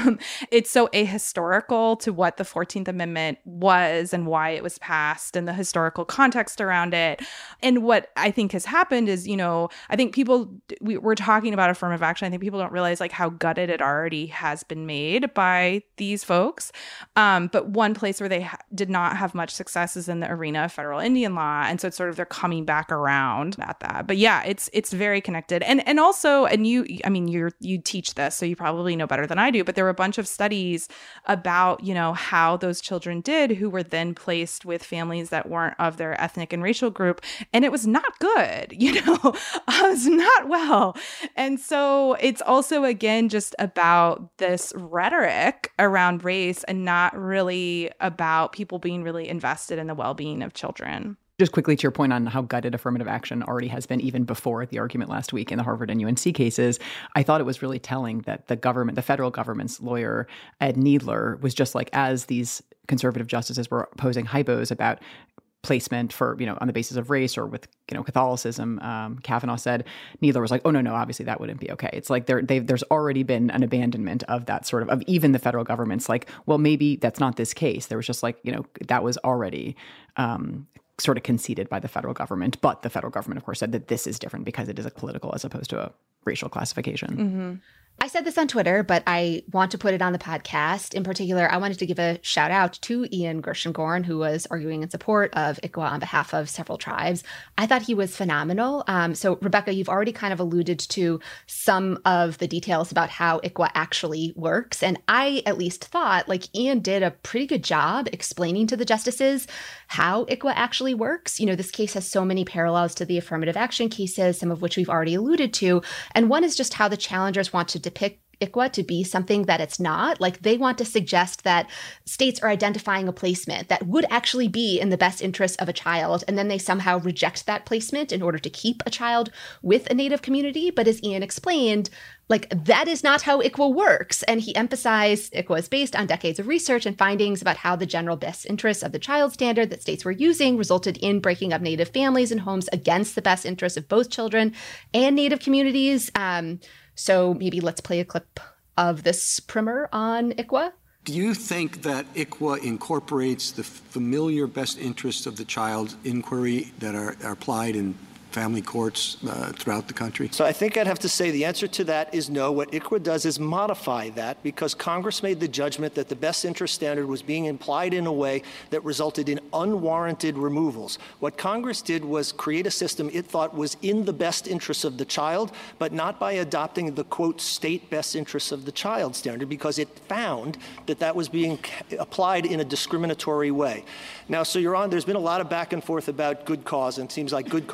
It's so ahistorical to what the fourteenth Amendment was and why it was passed and the historical context around it. And what I think has happened is, you know, I think people, we, we're talking about affirmative action. I think people don't realize like how gutted it already has been made by these folks. Um, but one place where they ha- did not have much success is in the arena of federal Indian law. And so it's sort of, they're coming back around at that. But yeah, it's it's very connected. And and also, and you, I mean, you're, you teach this, so you probably know better than I do, but there were a bunch of studies about, you know, how those children did who were then placed with families that weren't of their ethnic and racial group. And it was not good, you know, it was not well. And so it's also, again, just about this rhetoric around race and not really about people being really invested in the well-being of children. Just quickly to your point on how gutted affirmative action already has been, even before the argument last week in the Harvard and U N C cases, I thought it was really telling that the government, the federal government's lawyer, Ed Needler, was just like, as these conservative justices were posing hypos about placement for, you know, on the basis of race or with, you know, Catholicism, um, Kavanaugh said, Needler was like, oh, no, no, obviously that wouldn't be okay. It's like there, there's already been an abandonment of that sort of, of even the federal government's like, well, maybe that's not this case. There was just like, you know, that was already um, sort of conceded by the federal government. But the federal government, of course, said that this is different because it is a political as opposed to a racial classification. Mm-hmm. I said this on Twitter, but I want to put it on the podcast. In particular, I wanted to give a shout out to Ian Gershengorn, who was arguing in support of I C W A on behalf of several tribes. I thought he was phenomenal. Um, so, Rebecca, you've already kind of alluded to some of the details about how I C W A actually works. And I at least thought like Ian did a pretty good job explaining to the justices how I C W A actually works. You know, this case has so many parallels to the affirmative action cases, some of which we've already alluded to. And one is just how the challengers want to depict I C W A to be something that it's not. Like they want to suggest that states are identifying a placement that would actually be in the best interest of a child, and then they somehow reject that placement in order to keep a child with a Native community. But as Ian explained, like that is not how I C W A works. And he emphasized I C W A is based on decades of research and findings about how the general best interests of the child standard that states were using resulted in breaking up Native families and homes against the best interests of both children and Native communities. Um, So maybe let's play a clip of this primer on I C W A. Do you think that I C W A incorporates the familiar best interests of the child inquiry that are, are applied in family courts uh, throughout the country? So I think I'd have to say the answer to that is no. What I C W A does is modify that because Congress made the judgment that the best interest standard was being implied in a way that resulted in unwarranted removals. What Congress did was create a system it thought was in the best interests of the child, but not by adopting the, quote, state best interests of the child standard, because it found that that was being applied in a discriminatory way. Now, so you're on, there's been a lot of back and forth about good cause, and it seems like good cause is important.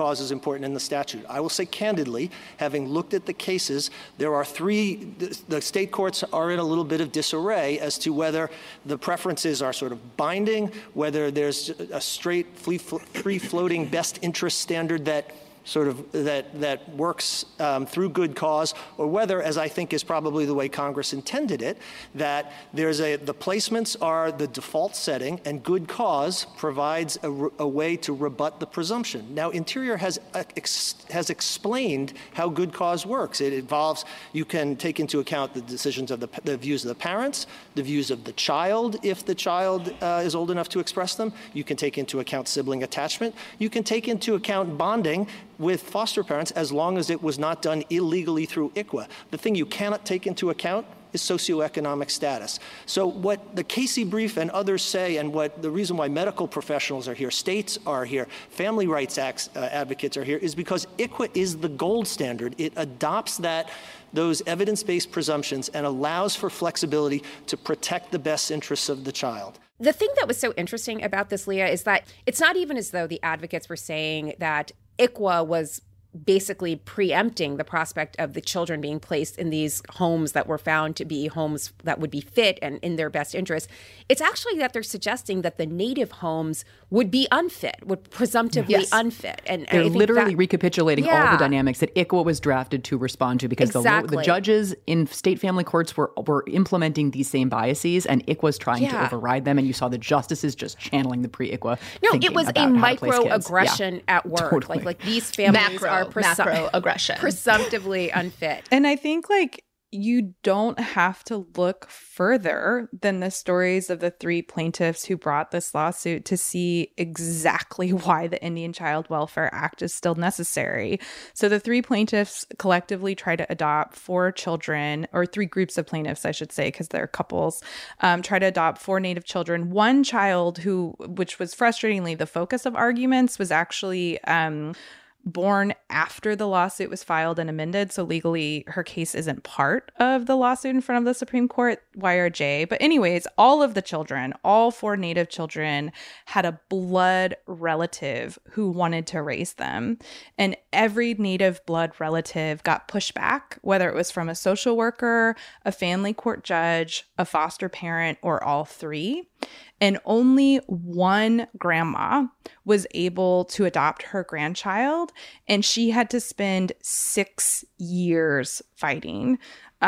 important in the statute. I will say candidly, having looked at the cases, there are three, the, the state courts are in a little bit of disarray as to whether the preferences are sort of binding, whether there's a straight, free-floating best interest standard that sort of that that works um, through good cause, or whether, as I think is probably the way Congress intended it, that there's a the placements are the default setting, and good cause provides a, a way to rebut the presumption. Now, Interior has uh, ex, has explained how good cause works. It involves you can take into account the decisions of the, the views of the parents, the views of the child if the child uh, is old enough to express them. You can take into account sibling attachment. You can take into account bonding with foster parents as long as it was not done illegally through I C W A. The thing you cannot take into account is socioeconomic status. So what the Casey brief and others say, and what the reason why medical professionals are here, states are here, family rights acts, uh, advocates are here, is because I C W A is the gold standard. It adopts that those evidence-based presumptions and allows for flexibility to protect the best interests of the child. The thing that was so interesting about this, Leah, is that it's not even as though the advocates were saying that I C W A was basically preempting the prospect of the children being placed in these homes that were found to be homes that would be fit and in their best interest. It's actually that they're suggesting that the native homes would be unfit, would presumptively Yes. unfit. And They're I think literally that, recapitulating yeah. all the dynamics that I C W A was drafted to respond to, because Exactly. the, the judges in state family courts were were implementing these same biases, and I C W A was trying to Yeah. override them, and you saw the justices just channeling the pre-I C W A No, thinking it was a about how to place kids. microaggression Yeah. at work. Totally. Like, like these families Macro- are presu- macroaggression. presumptively unfit. And I think like you don't have to look further than the stories of the three plaintiffs who brought this lawsuit to see exactly why the Indian Child Welfare Act is still necessary. So the three plaintiffs collectively try to adopt four children, or three groups of plaintiffs, I should say, because they're couples, um, try to adopt four Native children. One child who, which was frustratingly the focus of arguments, was actually um, born after the lawsuit was filed and amended. So legally, her case isn't part of the lawsuit in front of the Supreme Court, Y R J. But anyways, all of the children, all four Native children, had a blood relative who wanted to raise them. And every Native blood relative got pushed back, whether it was from a social worker, a family court judge, a foster parent, or all three. And only one grandma was able to adopt her grandchild, and she had to spend six years fighting.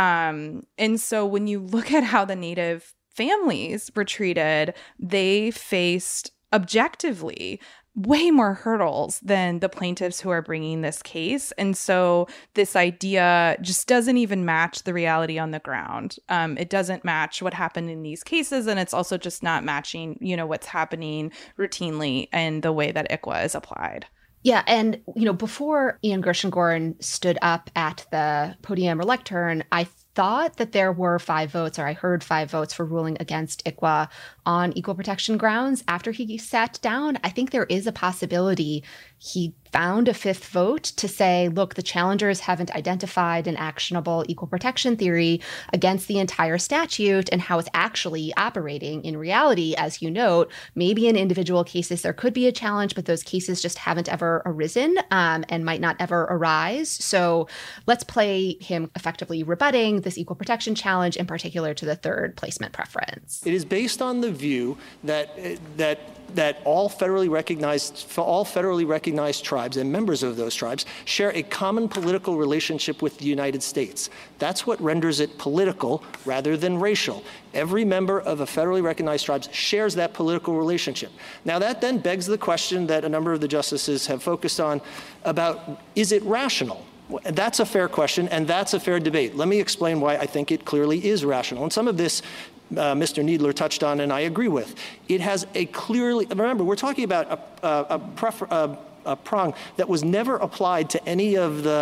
Um, and so when you look at how the Native families were treated, they faced objectively way more hurdles than the plaintiffs who are bringing this case. And so this idea just doesn't even match the reality on the ground. Um, it doesn't match what happened in these cases. And it's also just not matching, you know, what's happening routinely and the way that I C W A is applied. Yeah, and, you know, before Ian Gershengorn stood up at the podium or lectern, I thought that there were five votes, or I heard five votes for ruling against I C W A on equal protection grounds. After he sat down, I think there is a possibility he found a fifth vote to say, look, the challengers haven't identified an actionable equal protection theory against the entire statute and how it's actually operating in reality. As you note, maybe in individual cases there could be a challenge, but those cases just haven't ever arisen um, and might not ever arise. So let's play him effectively rebutting this equal protection challenge, in particular to the third placement preference. It is based on the view that that that all federally recognized all federally recognized tribes and members of those tribes share a common political relationship with the United States. That's what renders it political rather than racial. Every member of a federally recognized tribe shares that political relationship. Now, that then begs the question that a number of the justices have focused on about, is it rational? That's a fair question, and that's a fair debate. Let me explain why I think it clearly is rational. And some of this uh, Mister Kneedler touched on, and I agree with. It has a clearly, remember, we're talking about a, a, a, prefer, a, a prong that was never applied to any of the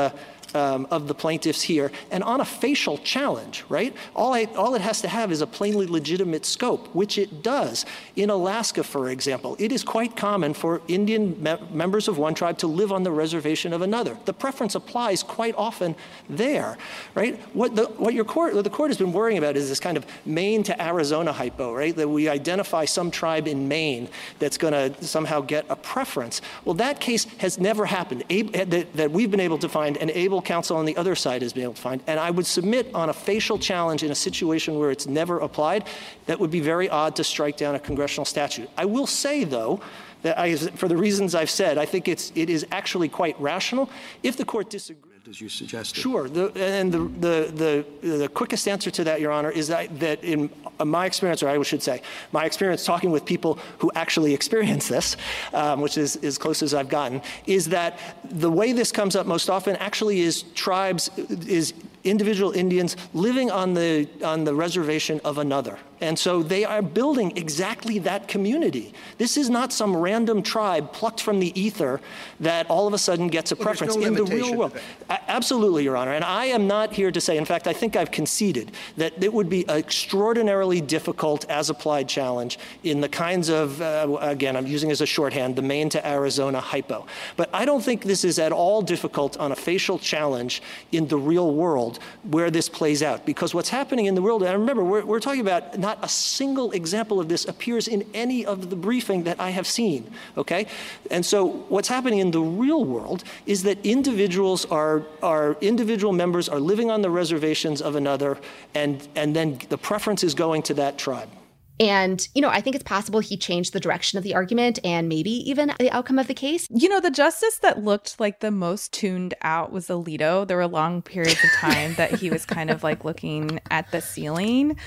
um, of the plaintiffs here. And on a facial challenge, right, all, I, all it has to have is a plainly legitimate scope, which it does. In Alaska, for example, it is quite common for Indian me- members of one tribe to live on the reservation of another. The preference applies quite often there, right? What the, what your court, what the court has been worrying about is this kind of Maine to Arizona hypo, right? That we identify some tribe in Maine that's going to somehow get a preference. Well, that case has never happened, Ab- that, that we've been able to find, and able counsel on the other side has been able to find. And I would submit on a facial challenge in a situation where it's never applied, that would be very odd to strike down a congressional statute. I will say, though, that I, for the reasons I've said, I think it's, it is actually quite rational. If the court disagrees, as you suggested. Sure. The, and the, the, the, the quickest answer to that, Your Honor, is that, that in my experience, or I should say, my experience talking with people who actually experience this, um, which is as close as I've gotten, is that the way this comes up most often actually is tribes, is individual Indians living on the, on the reservation of another. And so they are building exactly that community. This is not some random tribe plucked from the ether that all of a sudden gets a well, preference no in the real world. A- absolutely, Your Honor. And I am not here to say, in fact, I think I've conceded that it would be an extraordinarily difficult as applied challenge in the kinds of, uh, again, I'm using as a shorthand, the Maine to Arizona hypo. But I don't think this is at all difficult on a facial challenge in the real world where this plays out. Because what's happening in the world, and remember, we're, we're talking about not a single example of this appears in any of the briefing that I have seen, okay? And so what's happening in the real world is that individuals are, are individual members are living on the reservations of another, and, and then the preference is going to that tribe. And, you know, I think it's possible he changed the direction of the argument and maybe even the outcome of the case. You know, the justice that looked like the most tuned out was Alito. There were long periods of time that he was kind of like looking at the ceiling.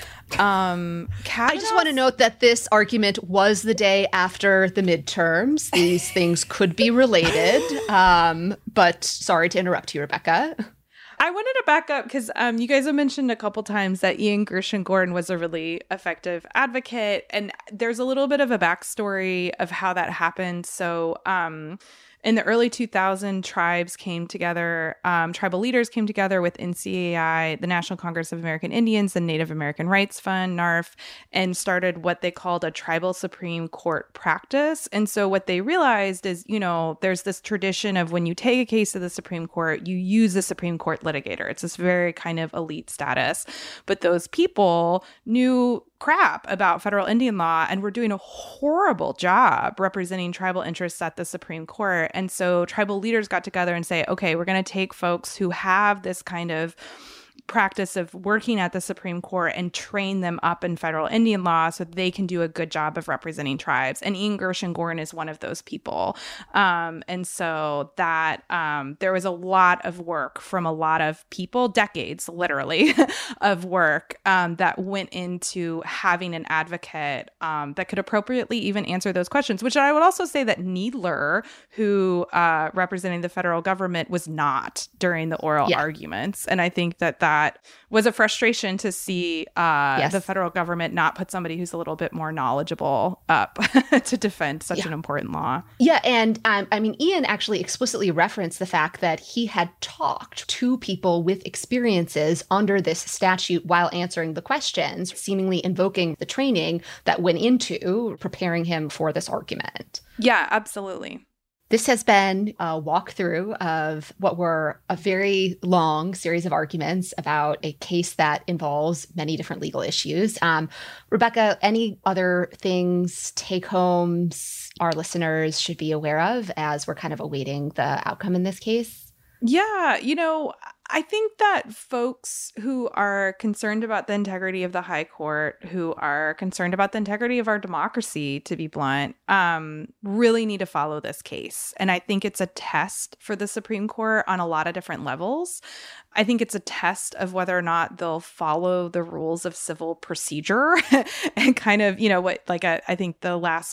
Um, I just want to note that this argument was the day after the midterms. These things could be related. Um, but sorry to interrupt you, Rebecca. I wanted to back up because um, you guys have mentioned a couple times that Ian Gershon Gordon was a really effective advocate. And there's a little bit of a backstory of how that happened. So um, in the early two thousands, tribes came together, um, tribal leaders came together with N C A I, the National Congress of American Indians, the Native American Rights Fund, N A R F, and started what they called a tribal Supreme Court practice. And so what they realized is, you know, there's this tradition of when you take a case to the Supreme Court, you use the Supreme Court litigator. It's this very kind of elite status. But those people knew crap about federal Indian law and were doing a horrible job representing tribal interests at the Supreme Court. And so tribal leaders got together and say, okay, we're going to take folks who have this kind of practice of working at the Supreme Court and train them up in federal Indian law so they can do a good job of representing tribes. And Ian Gershon Gordon is one of those people. Um, and so that um, there was a lot of work from a lot of people, decades literally, of work um, that went into having an advocate um, that could appropriately even answer those questions, which I would also say that Needler, who uh, representing the federal government, was not during the oral yeah. arguments. And I think that that was a frustration to see uh, yes. the federal government not put somebody who's a little bit more knowledgeable up to defend such yeah. an important law. Yeah. And um, I mean, Ian actually explicitly referenced the fact that he had talked to people with experiences under this statute while answering the questions, seemingly invoking the training that went into preparing him for this argument. Yeah, absolutely. This has been a walkthrough of what were a very long series of arguments about a case that involves many different legal issues. Um, Rebecca, any other things, take-homes our listeners should be aware of as we're kind of awaiting the outcome in this case? Yeah, you know, I think that folks who are concerned about the integrity of the high court, who are concerned about the integrity of our democracy, to be blunt, um, really need to follow this case. And I think it's a test for the Supreme Court on a lot of different levels. I think it's a test of whether or not they'll follow the rules of civil procedure and kind of, you know, what, like, a, I think the last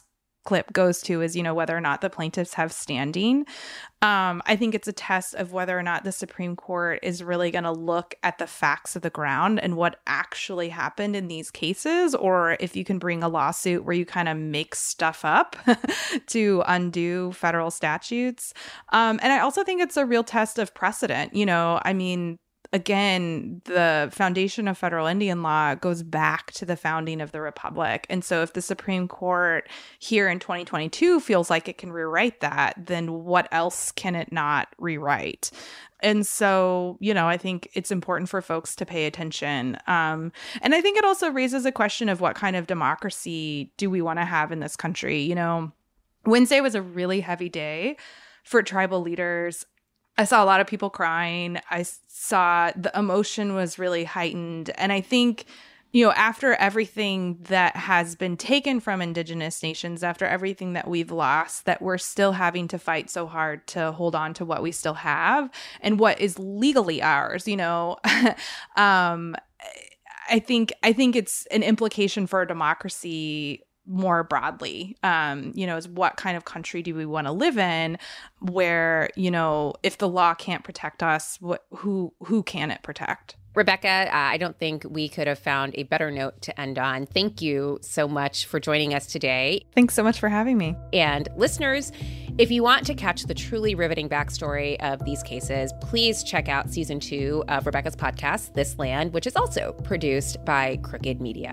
clip goes to is, you know, whether or not the plaintiffs have standing. Um, I think it's a test of whether or not the Supreme Court is really going to look at the facts of the ground and what actually happened in these cases, or if you can bring a lawsuit where you kind of make stuff up to undo federal statutes. Um, and I also think it's a real test of precedent. You know, I mean, again, the foundation of federal Indian law goes back to the founding of the Republic. And so if the Supreme Court here in twenty twenty-two feels like it can rewrite that, then what else can it not rewrite? And so, you know, I think it's important for folks to pay attention. Um, and I think it also raises a question of what kind of democracy do we want to have in this country? You know, Wednesday was a really heavy day for tribal leaders. I saw a lot of people crying. I saw the emotion was really heightened. And I think, you know, after everything that has been taken from Indigenous nations, after everything that we've lost, that we're still having to fight so hard to hold on to what we still have and what is legally ours, you know. um, I think I think it's an implication for a democracy more broadly, um, you know, is what kind of country do we want to live in where, you know, if the law can't protect us, what, who who can it protect? Rebecca, uh, I don't think we could have found a better note to end on. Thank you so much for joining us today. Thanks so much for having me. And listeners, if you want to catch the truly riveting backstory of these cases, please check out season two of Rebecca's podcast, This Land, which is also produced by Crooked Media.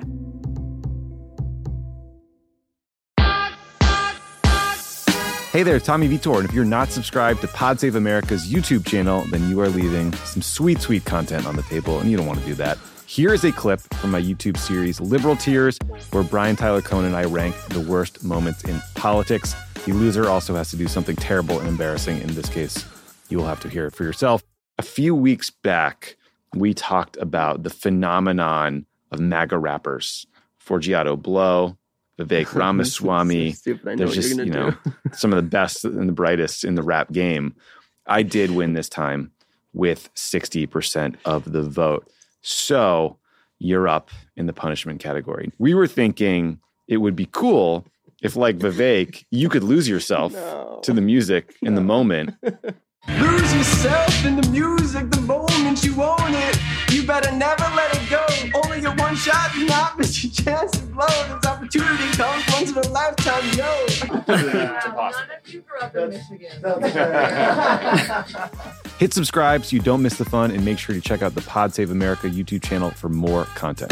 Hey there, Tommy Vitor, and if you're not subscribed to Pod Save America's YouTube channel, then you are leaving some sweet, sweet content on the table, and you don't want to do that. Here is a clip from my YouTube series, Liberal Tears, where Brian Tyler Cohen and I rank the worst moments in politics. The loser also has to do something terrible and embarrassing. In this case, you will have to hear it for yourself. A few weeks back, we talked about the phenomenon of MAGA rappers. Forgiato Blow, Vivek Ramaswamy. So There's just, you know, some of the best and the brightest in the rap game. I did win this time with sixty percent of the vote. So you're up in the punishment category. We were thinking it would be cool if, like Vivek, you could lose yourself no. to the music in no. the moment. Lose yourself in the music the moment you own it. You better never let it go. Only your one shot, not miss your chance to blow. This opportunity comes once in a lifetime, yo. It's impossible. None of you grew up in Michigan. Hit subscribe so you don't miss the fun, and make sure to check out the Pod Save America YouTube channel for more content.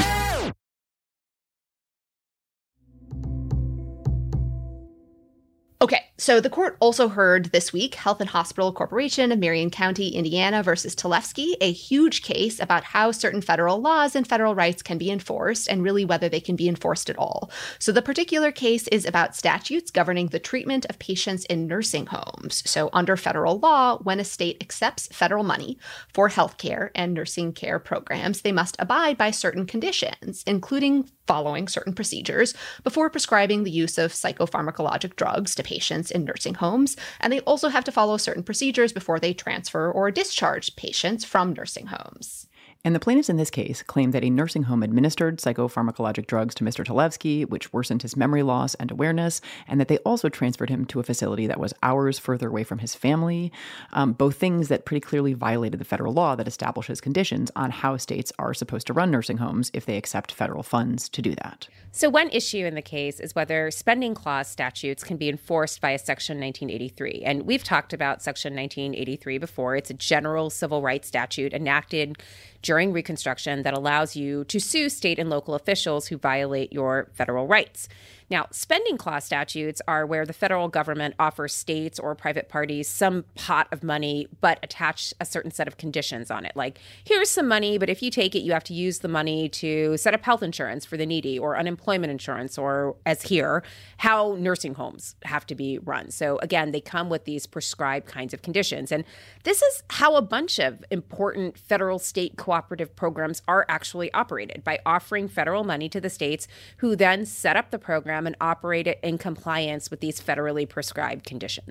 Okay, so the court also heard this week Health and Hospital Corporation of Marion County, Indiana versus Tlefsky, a huge case about how certain federal laws and federal rights can be enforced and really whether they can be enforced at all. So the particular case is about statutes governing the treatment of patients in nursing homes. So under federal law, when a state accepts federal money for healthcare and nursing care programs, they must abide by certain conditions, including following certain procedures before prescribing the use of psychopharmacologic drugs to patients in nursing homes, and they also have to follow certain procedures before they transfer or discharge patients from nursing homes. And the plaintiffs in this case claim that a nursing home administered psychopharmacologic drugs to Mister Tlefsky, which worsened his memory loss and awareness, and that they also transferred him to a facility that was hours further away from his family, um, both things that pretty clearly violated the federal law that establishes conditions on how states are supposed to run nursing homes if they accept federal funds to do that. So one issue in the case is whether spending clause statutes can be enforced by a Section nineteen eighty-three. And we've talked about Section nineteen eighty-three before. It's a general civil rights statute enacted during Reconstruction that allows you to sue state and local officials who violate your federal rights. Now, spending clause statutes are where the federal government offers states or private parties some pot of money, but attach a certain set of conditions on it. Like, here's some money, but if you take it, you have to use the money to set up health insurance for the needy or unemployment insurance, or as here, how nursing homes have to be run. So again, they come with these prescribed kinds of conditions. And this is how a bunch of important federal state cooperative programs are actually operated, by offering federal money to the states who then set up the program and operate it in compliance with these federally prescribed conditions.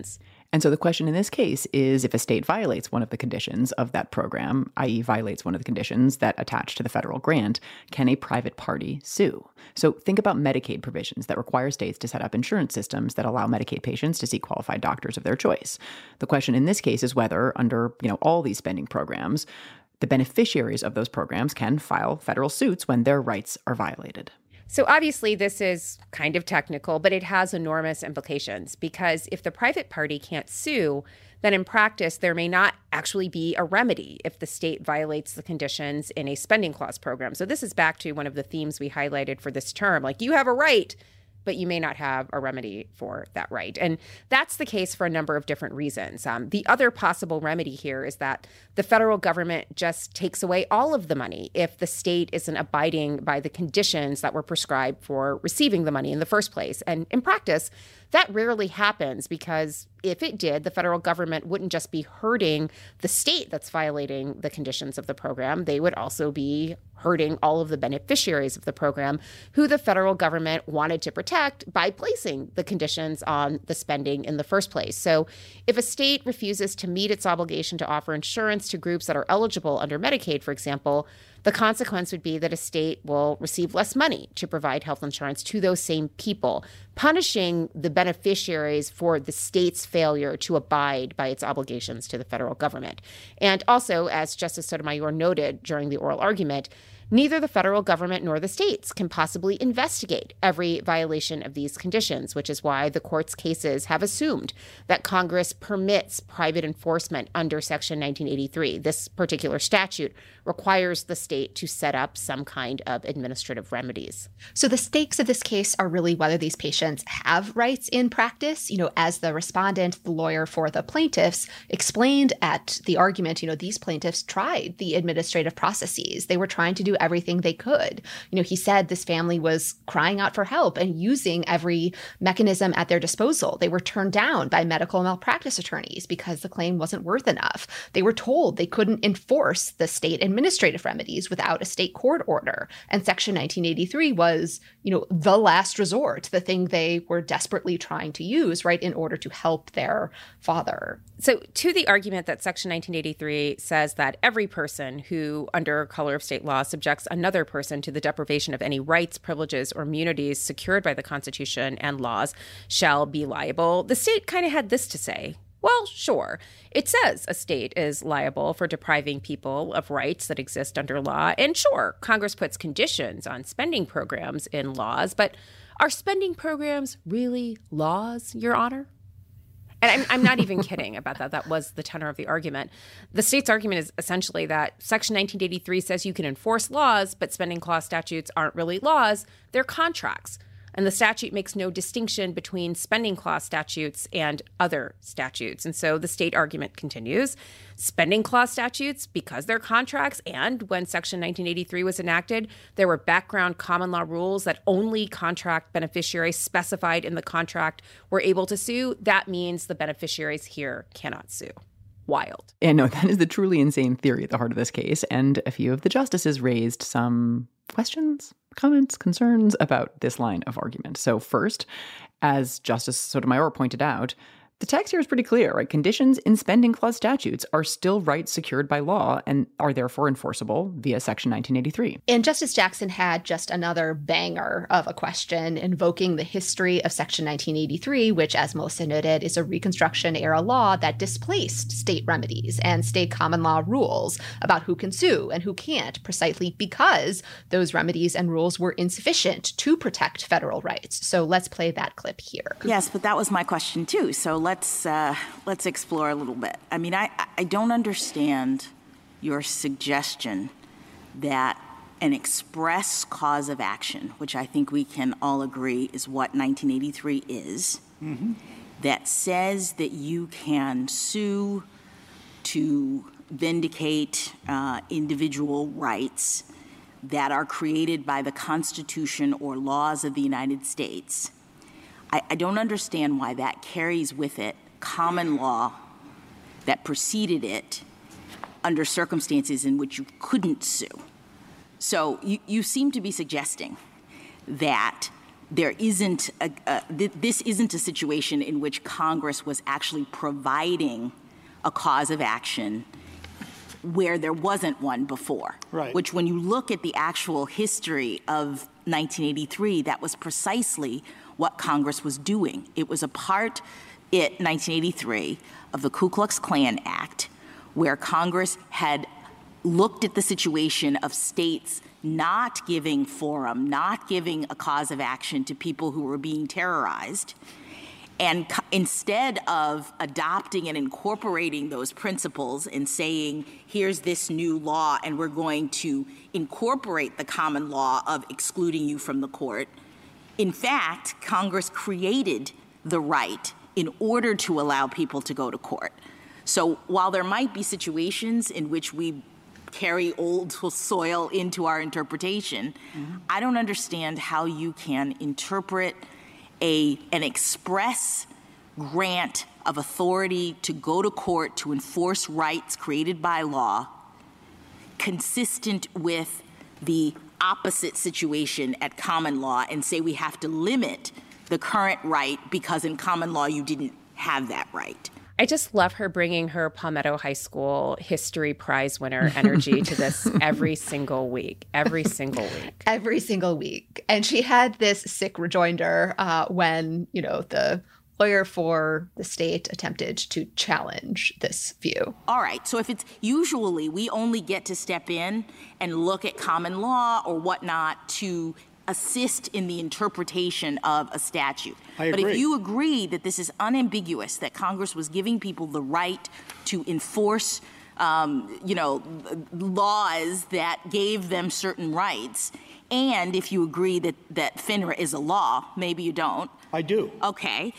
And so the question in this case is if a state violates one of the conditions of that program, that is violates one of the conditions that attach to the federal grant, can a private party sue? So think about Medicaid provisions that require states to set up insurance systems that allow Medicaid patients to see qualified doctors of their choice. The question in this case is whether under, you know, all these spending programs, the beneficiaries of those programs can file federal suits when their rights are violated. So obviously this is kind of technical, but it has enormous implications because if the private party can't sue, then in practice there may not actually be a remedy if the state violates the conditions in a spending clause program. So this is back to one of the themes we highlighted for this term, like you have a right, but you may not have a remedy for that right. And that's the case for a number of different reasons. Um, the other possible remedy here is that the federal government just takes away all of the money if the state isn't abiding by the conditions that were prescribed for receiving the money in the first place. And in practice, that rarely happens because if it did, the federal government wouldn't just be hurting the state that's violating the conditions of the program. They would also be hurting all of the beneficiaries of the program who the federal government wanted to protect by placing the conditions on the spending in the first place. So if a state refuses to meet its obligation to offer insurance to groups that are eligible under Medicaid, for example, the consequence would be that a state will receive less money to provide health insurance to those same people, punishing the beneficiaries for the state's failure to abide by its obligations to the federal government. And also, as Justice Sotomayor noted during the oral argument, neither the federal government nor the states can possibly investigate every violation of these conditions, which is why the court's cases have assumed that Congress permits private enforcement under Section nineteen eighty-three. This particular statute requires the state to set up some kind of administrative remedies. So the stakes of this case are really whether these patients have rights in practice. You know, as the respondent, the lawyer for the plaintiffs, explained at the argument, you know, these plaintiffs tried the administrative processes. They were trying to do everything they could. You know, he said this family was crying out for help and using every mechanism at their disposal. They were turned down by medical malpractice attorneys because the claim wasn't worth enough. They were told they couldn't enforce the state administrative remedies without a state court order. And Section nineteen eighty-three was, you know, the last resort, the thing they were desperately trying to use, right, in order to help their father. So to the argument that Section nineteen eighty-three says that every person who, under color of state law, subjects another person to the deprivation of any rights, privileges, or immunities secured by the Constitution and laws shall be liable, the state kind of had this to say. Well, sure. It says a state is liable for depriving people of rights that exist under law. And sure, Congress puts conditions on spending programs in laws, but are spending programs really laws, Your Honor? And I'm, I'm not even kidding about that. That was the tenor of the argument. The state's argument is essentially that Section nineteen eighty-three says you can enforce laws, but spending clause statutes aren't really laws. They're contracts. And the statute makes no distinction between spending clause statutes and other statutes. And so the state argument continues. Spending clause statutes, because they're contracts, and when Section nineteen eighty-three was enacted, there were background common law rules that only contract beneficiaries specified in the contract were able to sue. That means the beneficiaries here cannot sue. Wild. And no, that is the truly insane theory at the heart of this case. And a few of the justices raised some questions, comments, concerns about this line of argument. So first, as Justice Sotomayor pointed out, the text here is pretty clear, right? Conditions in spending clause statutes are still rights secured by law and are therefore enforceable via Section nineteen eighty-three. And Justice Jackson had just another banger of a question invoking the history of Section nineteen eighty-three, which, as Melissa noted, is a Reconstruction-era law that displaced state remedies and state common law rules about who can sue and who can't, precisely because those remedies and rules were insufficient to protect federal rights. So let's play that clip here. Yes, but that was my question, too. So let's Let's uh, let's explore a little bit. I mean, I, I don't understand your suggestion that an express cause of action, which I think we can all agree is what nineteen eighty-three is, mm-hmm. that says that you can sue to vindicate uh, individual rights that are created by the Constitution or laws of the United States. I, I don't understand why that carries with it common law that preceded it under circumstances in which you couldn't sue. So you, you seem to be suggesting that there isn't a, a, th- this isn't a situation in which Congress was actually providing a cause of action where there wasn't one before. Right. Which, when you look at the actual history of nineteen eighty-three, that was precisely what Congress was doing. It was a part, in nineteen eighty-three, of the Ku Klux Klan Act, where Congress had looked at the situation of states not giving forum, not giving a cause of action to people who were being terrorized. And co- instead of adopting and incorporating those principles and saying, here's this new law and we're going to incorporate the common law of excluding you from the court, in fact, Congress created the right in order to allow people to go to court. So while there might be situations in which we carry old soil into our interpretation, mm-hmm. I don't understand how you can interpret a an express grant of authority to go to court to enforce rights created by law consistent with the opposite situation at common law and say we have to limit the current right because in common law you didn't have that right. I just love her bringing her Palmetto High School history prize winner energy to this every single week, every single week. Every single week. And she had this sick rejoinder uh, when, you know, the lawyer for the state attempted to challenge this view. All right. So if it's usually we only get to step in and look at common law or whatnot to assist in the interpretation of a statute. I but agree. If you agree that this is unambiguous, that Congress was giving people the right to enforce, um, you know, laws that gave them certain rights, and if you agree that, that FINRA is a law, maybe you don't. I do. Okay.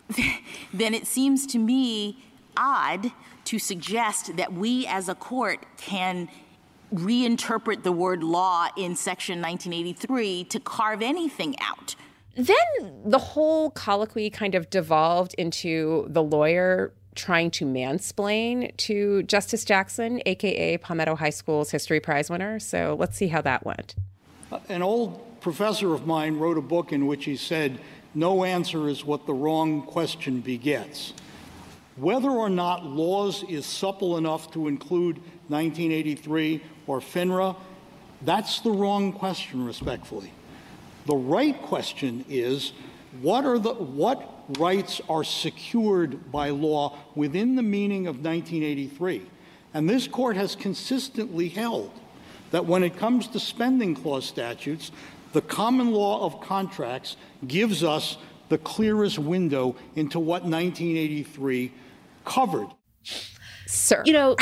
Then it seems to me odd to suggest that we as a court can reinterpret the word law in Section nineteen eighty-three to carve anything out. Then the whole colloquy kind of devolved into the lawyer trying to mansplain to Justice Jackson, a k a. Palmetto High School's history prize winner. So let's see how that went. An old professor of mine wrote a book in which he said, no answer is what the wrong question begets. Whether or not laws is supple enough to include nineteen eighty-three or FINRA, that's the wrong question, respectfully. The right question is, what are the what rights are secured by law within the meaning of nineteen eighty-three? And this court has consistently held that when it comes to spending clause statutes, the common law of contracts gives us the clearest window into what nineteen eighty-three covered. Sir. You know,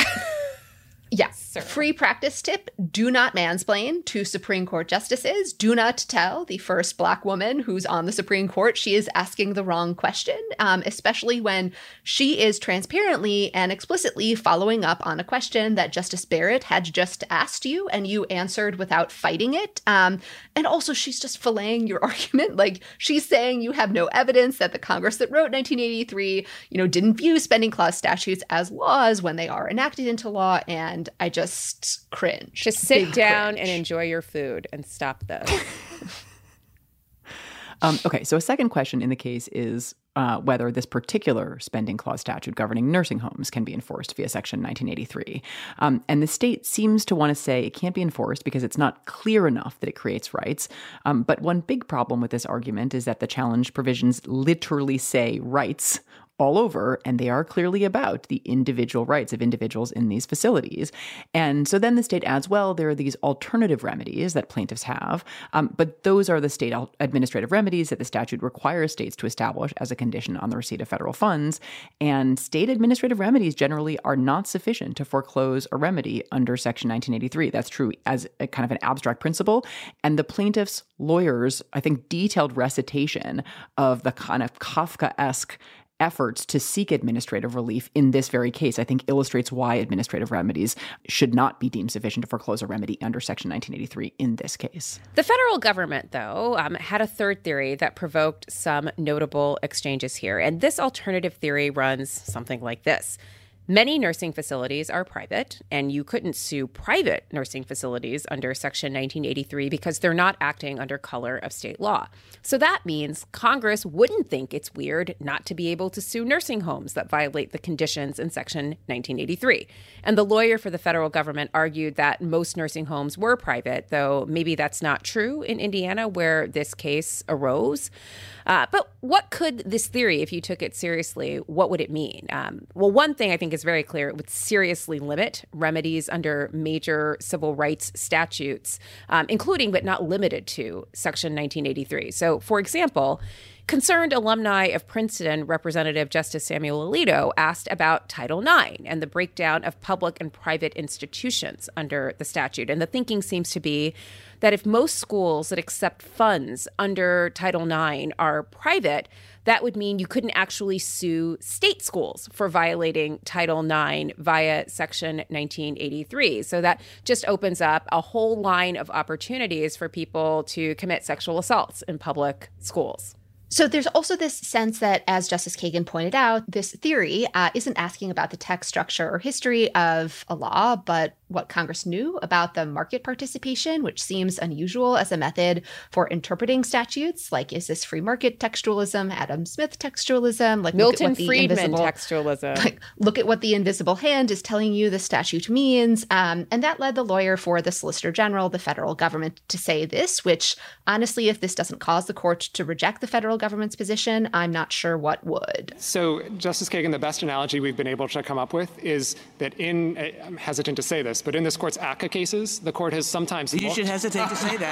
yes. Sir. Free practice tip, do not mansplain to Supreme Court justices. Do not tell the first Black woman who's on the Supreme Court she is asking the wrong question, um, especially when she is transparently and explicitly following up on a question that Justice Barrett had just asked you and you answered without fighting it. Um, and also she's just filleting your argument. Like, she's saying you have no evidence that the Congress that wrote nineteen eighty-three, you know, didn't view spending clause statutes as laws when they are enacted into law. And I just Just cringe. Just sit Big down cringe. and enjoy your food and stop this. um, okay, so a second question in the case is uh, whether this particular spending clause statute governing nursing homes can be enforced via Section nineteen eighty-three. Um, and the state seems to want to say it can't be enforced because it's not clear enough that it creates rights. Um, but one big problem with this argument is that the challenge provisions literally say rights all over, and they are clearly about the individual rights of individuals in these facilities. And so then the state adds, well, there are these alternative remedies that plaintiffs have, um, but those are the state administrative remedies that the statute requires states to establish as a condition on the receipt of federal funds. And state administrative remedies generally are not sufficient to foreclose a remedy under Section nineteen eighty-three. That's true as a kind of an abstract principle. And the plaintiffs' lawyers, I think, detailed recitation of the kind of Kafkaesque efforts to seek administrative relief in this very case, I think, illustrates why administrative remedies should not be deemed sufficient to foreclose a remedy under Section nineteen eighty-three in this case. The federal government, though, um, had a third theory that provoked some notable exchanges here. And this alternative theory runs something like this. Many nursing facilities are private, and you couldn't sue private nursing facilities under Section nineteen eighty-three because they're not acting under color of state law. So that means Congress wouldn't think it's weird not to be able to sue nursing homes that violate the conditions in Section nineteen eighty-three. And the lawyer for the federal government argued that most nursing homes were private, though maybe that's not true in Indiana, where this case arose. Uh, but what could this theory, if you took it seriously, what would it mean? Um, well, one thing I think is very clear: it would seriously limit remedies under major civil rights statutes, um, including but not limited to Section nineteen eighty-three. So, for example, concerned alumni of Princeton Representative Justice Samuel Alito asked about Title nine and the breakdown of public and private institutions under the statute. And the thinking seems to be that if most schools that accept funds under Title nine are private, that would mean you couldn't actually sue state schools for violating Title nine via Section nineteen eighty-three. So that just opens up a whole line of opportunities for people to commit sexual assaults in public schools. So there's also this sense that, as Justice Kagan pointed out, this theory uh, isn't asking about the text, structure, or history of a law, but what Congress knew about the market participation, which seems unusual as a method for interpreting statutes. Like, is this free market textualism, Adam Smith textualism? Like Milton Friedman textualism. Like, look at what the invisible hand is telling you the statute means. Um, and that led the lawyer for the Solicitor General, the federal government, to say this, which honestly, if this doesn't cause the court to reject the federal government's position, I'm not sure what would. So, Justice Kagan, the best analogy we've been able to come up with is that in, I'm hesitant to say this, but in this court's A C C A cases, the court has sometimes You looked, should hesitate to say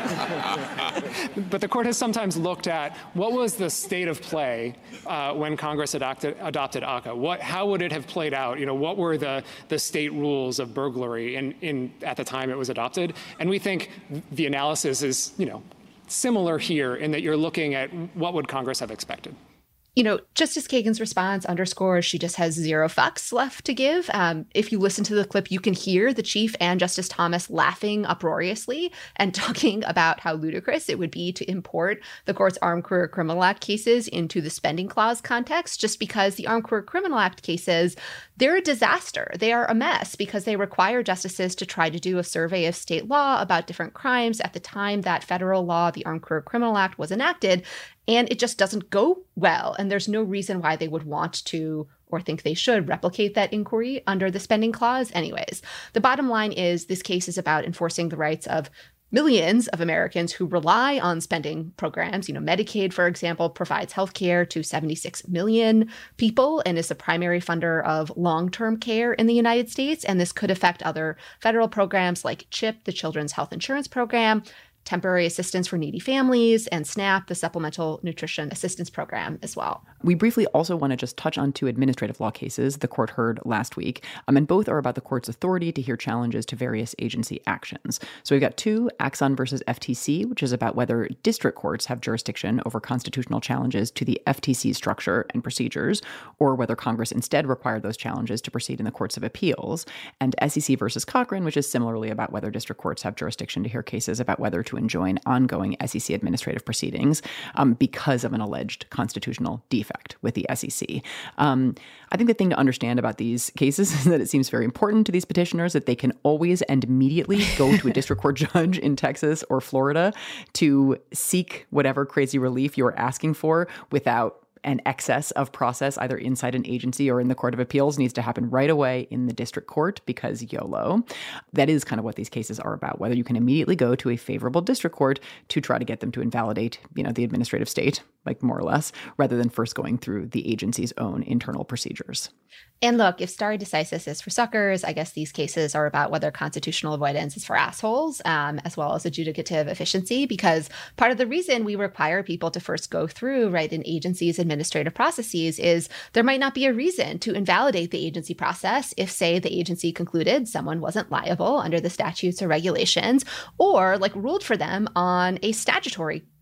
that. but the court has sometimes looked at what was the state of play uh, when Congress adopted, adopted A C C A. What, how would it have played out? You know, what were the, the state rules of burglary in, in, at the time it was adopted? And we think the analysis is, you know, similar here in that you're looking at what would Congress have expected. You know, Justice Kagan's response underscores she just has zero fucks left to give. Um, if you listen to the clip, you can hear the chief and Justice Thomas laughing uproariously and talking about how ludicrous it would be to import the court's Armed Career Criminal Act cases into the spending clause context, just because the Armed Career Criminal Act cases, they're a disaster. They are a mess because they require justices to try to do a survey of state law about different crimes at the time that federal law, the Armed Career Criminal Act, was enacted. And it just doesn't go well. And there's no reason why they would want to or think they should replicate that inquiry under the spending clause anyways. The bottom line is this case is about enforcing the rights of millions of Americans who rely on spending programs. You know, Medicaid, for example, provides health care to seventy-six million people and is the primary funder of long-term care in the United States. And this could affect other federal programs like CHIP, the Children's Health Insurance Program, temporary assistance for needy families, and SNAP, the Supplemental Nutrition Assistance Program, as well. We briefly also want to just touch on two administrative law cases the court heard last week, um, and both are about the court's authority to hear challenges to various agency actions. So we've got two, Axon versus F T C, which is about whether district courts have jurisdiction over constitutional challenges to the F T C structure and procedures, or whether Congress instead required those challenges to proceed in the courts of appeals, and S E C versus Cochran, which is similarly about whether district courts have jurisdiction to hear cases about whether to enjoin ongoing S E C administrative proceedings um, because of an alleged constitutional defect with the S E C. Um, I think the thing to understand about these cases is that it seems very important to these petitioners that they can always and immediately go to a district court judge in Texas or Florida to seek whatever crazy relief you're asking for without an excess of process either inside an agency or in the Court of Appeals. Needs to happen right away in the district court because YOLO. That is kind of what these cases are about, whether you can immediately go to a favorable district court to try to get them to invalidate, you know, the administrative state, like more or less, rather than first going through the agency's own internal procedures. And look, if stare decisis is for suckers, I guess these cases are about whether constitutional avoidance is for assholes, um, as well as adjudicative efficiency, because part of the reason we require people to first go through, right, an agency's administrative processes is there might not be a reason to invalidate the agency process if, say, the agency concluded someone wasn't liable under the statutes or regulations, or like ruled for them on a statutory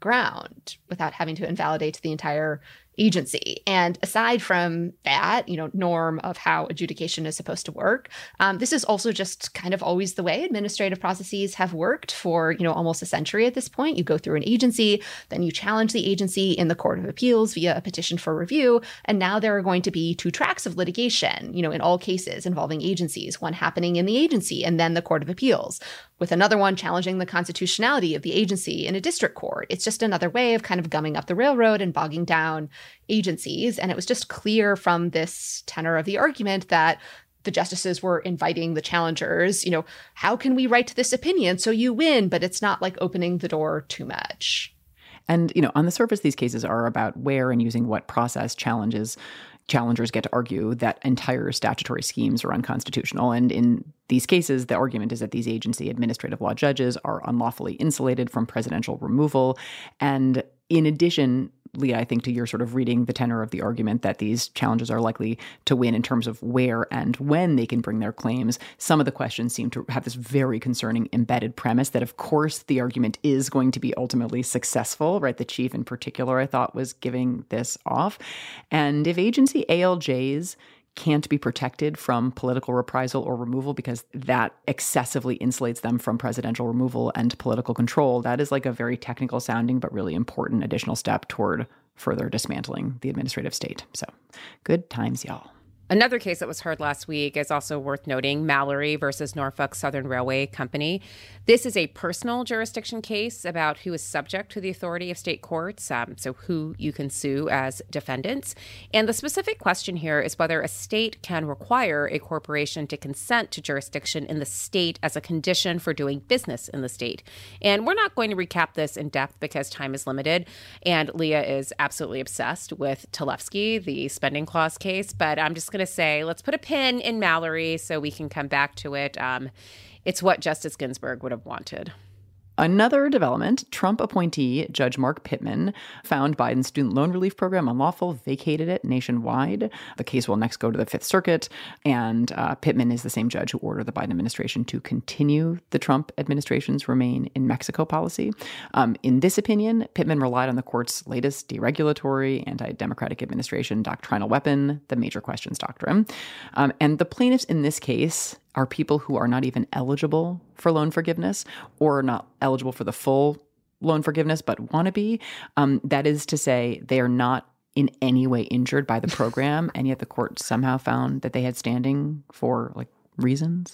ground without having to invalidate the entire agency. And aside from that, you know, norm of how adjudication is supposed to work, um, this is also just kind of always the way administrative processes have worked for, you know, almost a century at this point. You go through an agency, then you challenge the agency in the Court of Appeals via a petition for review. And now there are going to be two tracks of litigation, you know, in all cases involving agencies, one happening in the agency and then the Court of Appeals, with another one challenging the constitutionality of the agency in a district court. It's just another way of kind of gumming up the railroad and bogging down agencies. And it was just clear from this tenor of the argument that the justices were inviting the challengers, you know, how can we write this opinion so you win, but it's not like opening the door too much. And, you know, on the surface, these cases are about where and using what process challenges challengers get to argue that entire statutory schemes are unconstitutional. And in these cases, the argument is that these agency administrative law judges are unlawfully insulated from presidential removal. And in addition, Leah, I think to your sort of reading the tenor of the argument that these challenges are likely to win in terms of where and when they can bring their claims, some of the questions seem to have this very concerning embedded premise that, of course, the argument is going to be ultimately successful, right? The chief in particular, I thought, was giving this off. And if agency A L Js can't be protected from political reprisal or removal because that excessively insulates them from presidential removal and political control, that is like a very technical sounding but really important additional step toward further dismantling the administrative state. So good times, y'all. Another case that was heard last week is also worth noting, Mallory versus Norfolk Southern Railway Company. This is a personal jurisdiction case about who is subject to the authority of state courts, um, so who you can sue as defendants. And the specific question here is whether a state can require a corporation to consent to jurisdiction in the state as a condition for doing business in the state. And we're not going to recap this in depth because time is limited, and Leah is absolutely obsessed with Tlefsky, the spending clause case, but I'm just going to say, let's put a pin in Mallory so we can come back to it. Um, it's what Justice Ginsburg would have wanted. Another development, Trump appointee Judge Mark Pittman found Biden's student loan relief program unlawful, vacated it nationwide. The case will next go to the Fifth Circuit, and uh, Pittman is the same judge who ordered the Biden administration to continue the Trump administration's Remain in Mexico policy. Um, in this opinion, Pittman relied on the court's latest deregulatory, anti-democratic administration doctrinal weapon, the Major Questions Doctrine. Um, and the plaintiffs in this case are people who are not even eligible for loan forgiveness or not eligible for the full loan forgiveness, but want to be. Um, that is to say, they are not in any way injured by the program, and yet the court somehow found that they had standing for like reasons.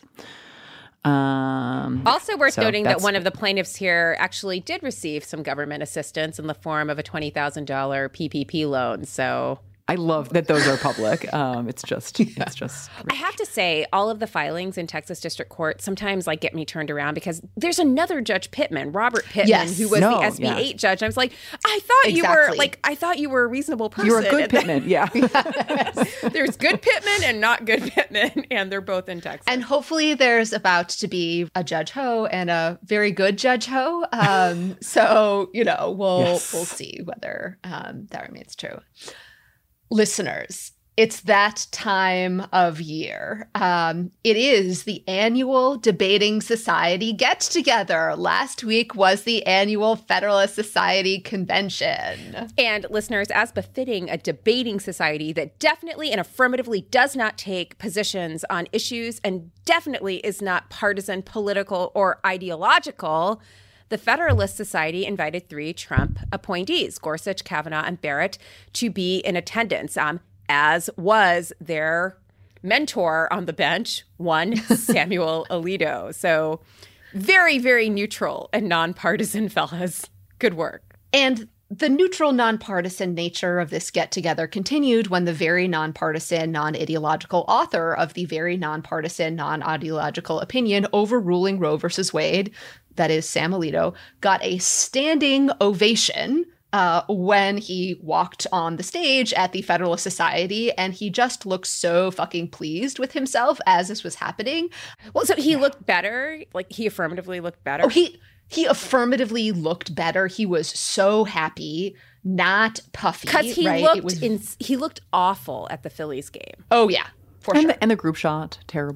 Um, also worth so noting that one of the plaintiffs here actually did receive some government assistance in the form of a twenty thousand dollars P P P loan. So I love that those are public. Um, it's just, yeah. it's just. I have to say, all of the filings in Texas District Court sometimes like get me turned around because there's another Judge Pittman, Robert Pittman, yes. who was no, the S B eight yeah. judge. I was like, I thought exactly. you were like, I thought you were a reasonable person. You're a good Pittman, yeah. There's good Pittman and not good Pittman, and they're both in Texas. And hopefully, there's about to be a Judge Ho and a very good Judge Ho. Um, so you know, we'll yes. we'll see whether um, that remains true. Listeners, it's that time of year. Um, it is the annual Debating Society get-together. Last week was the annual Federalist Society convention. And listeners, as befitting a debating society that definitely and affirmatively does not take positions on issues and definitely is not partisan, political, or ideological, the Federalist Society invited three Trump appointees, Gorsuch, Kavanaugh, and Barrett, to be in attendance, um, as was their mentor on the bench, one Samuel Alito. So very, very neutral and nonpartisan fellas. Good work. And the neutral, nonpartisan nature of this get-together continued when the very nonpartisan, non-ideological author of the very nonpartisan, non-ideological opinion overruling Roe versus Wade, that is Sam Alito, got a standing ovation uh, when he walked on the stage at the Federalist Society, and he just looked so fucking pleased with himself as this was happening. Well, so he looked better? Like, he affirmatively looked better? Oh, he... He affirmatively looked better. He was so happy, not puffy. Because he right? looked it was... in, he looked awful at the Phillies game. Oh yeah, for and sure. The, and the group shot, terrible.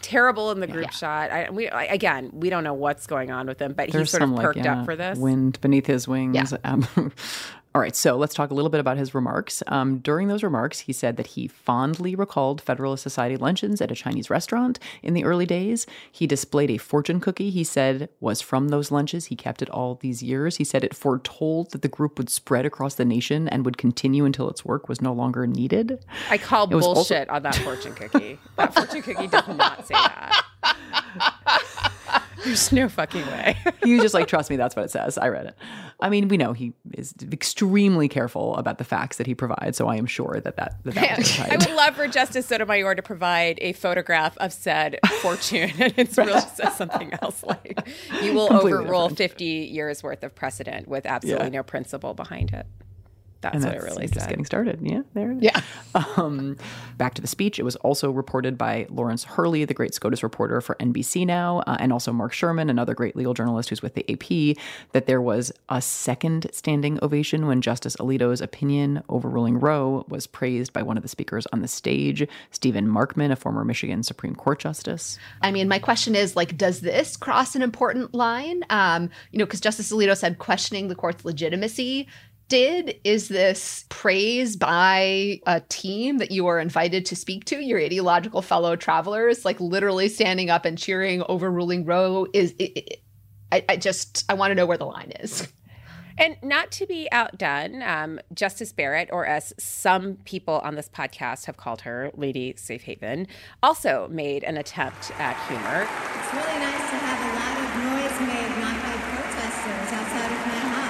terrible in the group yeah. shot. I, we I, again, we don't know what's going on with him, but There's he's sort some, of perked like, yeah, up for this. Wind beneath his wings. Yeah. Um, all right, so let's talk a little bit about his remarks. Um, during those remarks, he said that he fondly recalled Federalist Society luncheons at a Chinese restaurant in the early days. He displayed a fortune cookie he said was from those lunches. He kept it all these years. He said it foretold that the group would spread across the nation and would continue until its work was no longer needed. I call It was bullshit also- on that fortune cookie. That fortune cookie does not say that. There's no fucking way. He was just like, trust me, that's what it says. I read it. I mean, we know he is extremely careful about the facts that he provides, so I am sure that that, that, that was I would love for Justice Sotomayor to provide a photograph of said fortune, and it really says something else like, you will Completely overrule different. fifty years worth of precedent with absolutely Yeah. no principle behind it. That's, and what that's it really just said. getting started. Yeah, there it is. Yeah. Um, back to the speech. It was also reported by Lawrence Hurley, the great SCOTUS reporter for N B C now, uh, and also Mark Sherman, another great legal journalist who's with the A P, that there was a second standing ovation when Justice Alito's opinion overruling Roe was praised by one of the speakers on the stage, Stephen Markman, a former Michigan Supreme Court justice. I mean, my question is, like, does this cross an important line? Um, you know, because Justice Alito said questioning the court's legitimacy did. Is this praise by a team that you are invited to speak to, your ideological fellow travelers, like literally standing up and cheering overruling Roe? Is it, it, I, I just, I want to know where the line is. And not to be outdone, um, Justice Barrett, or as some people on this podcast have called her, Lady Safe Haven, also made an attempt at humor. It's really nice to have a lot of noise made, not by protesters, outside of my house.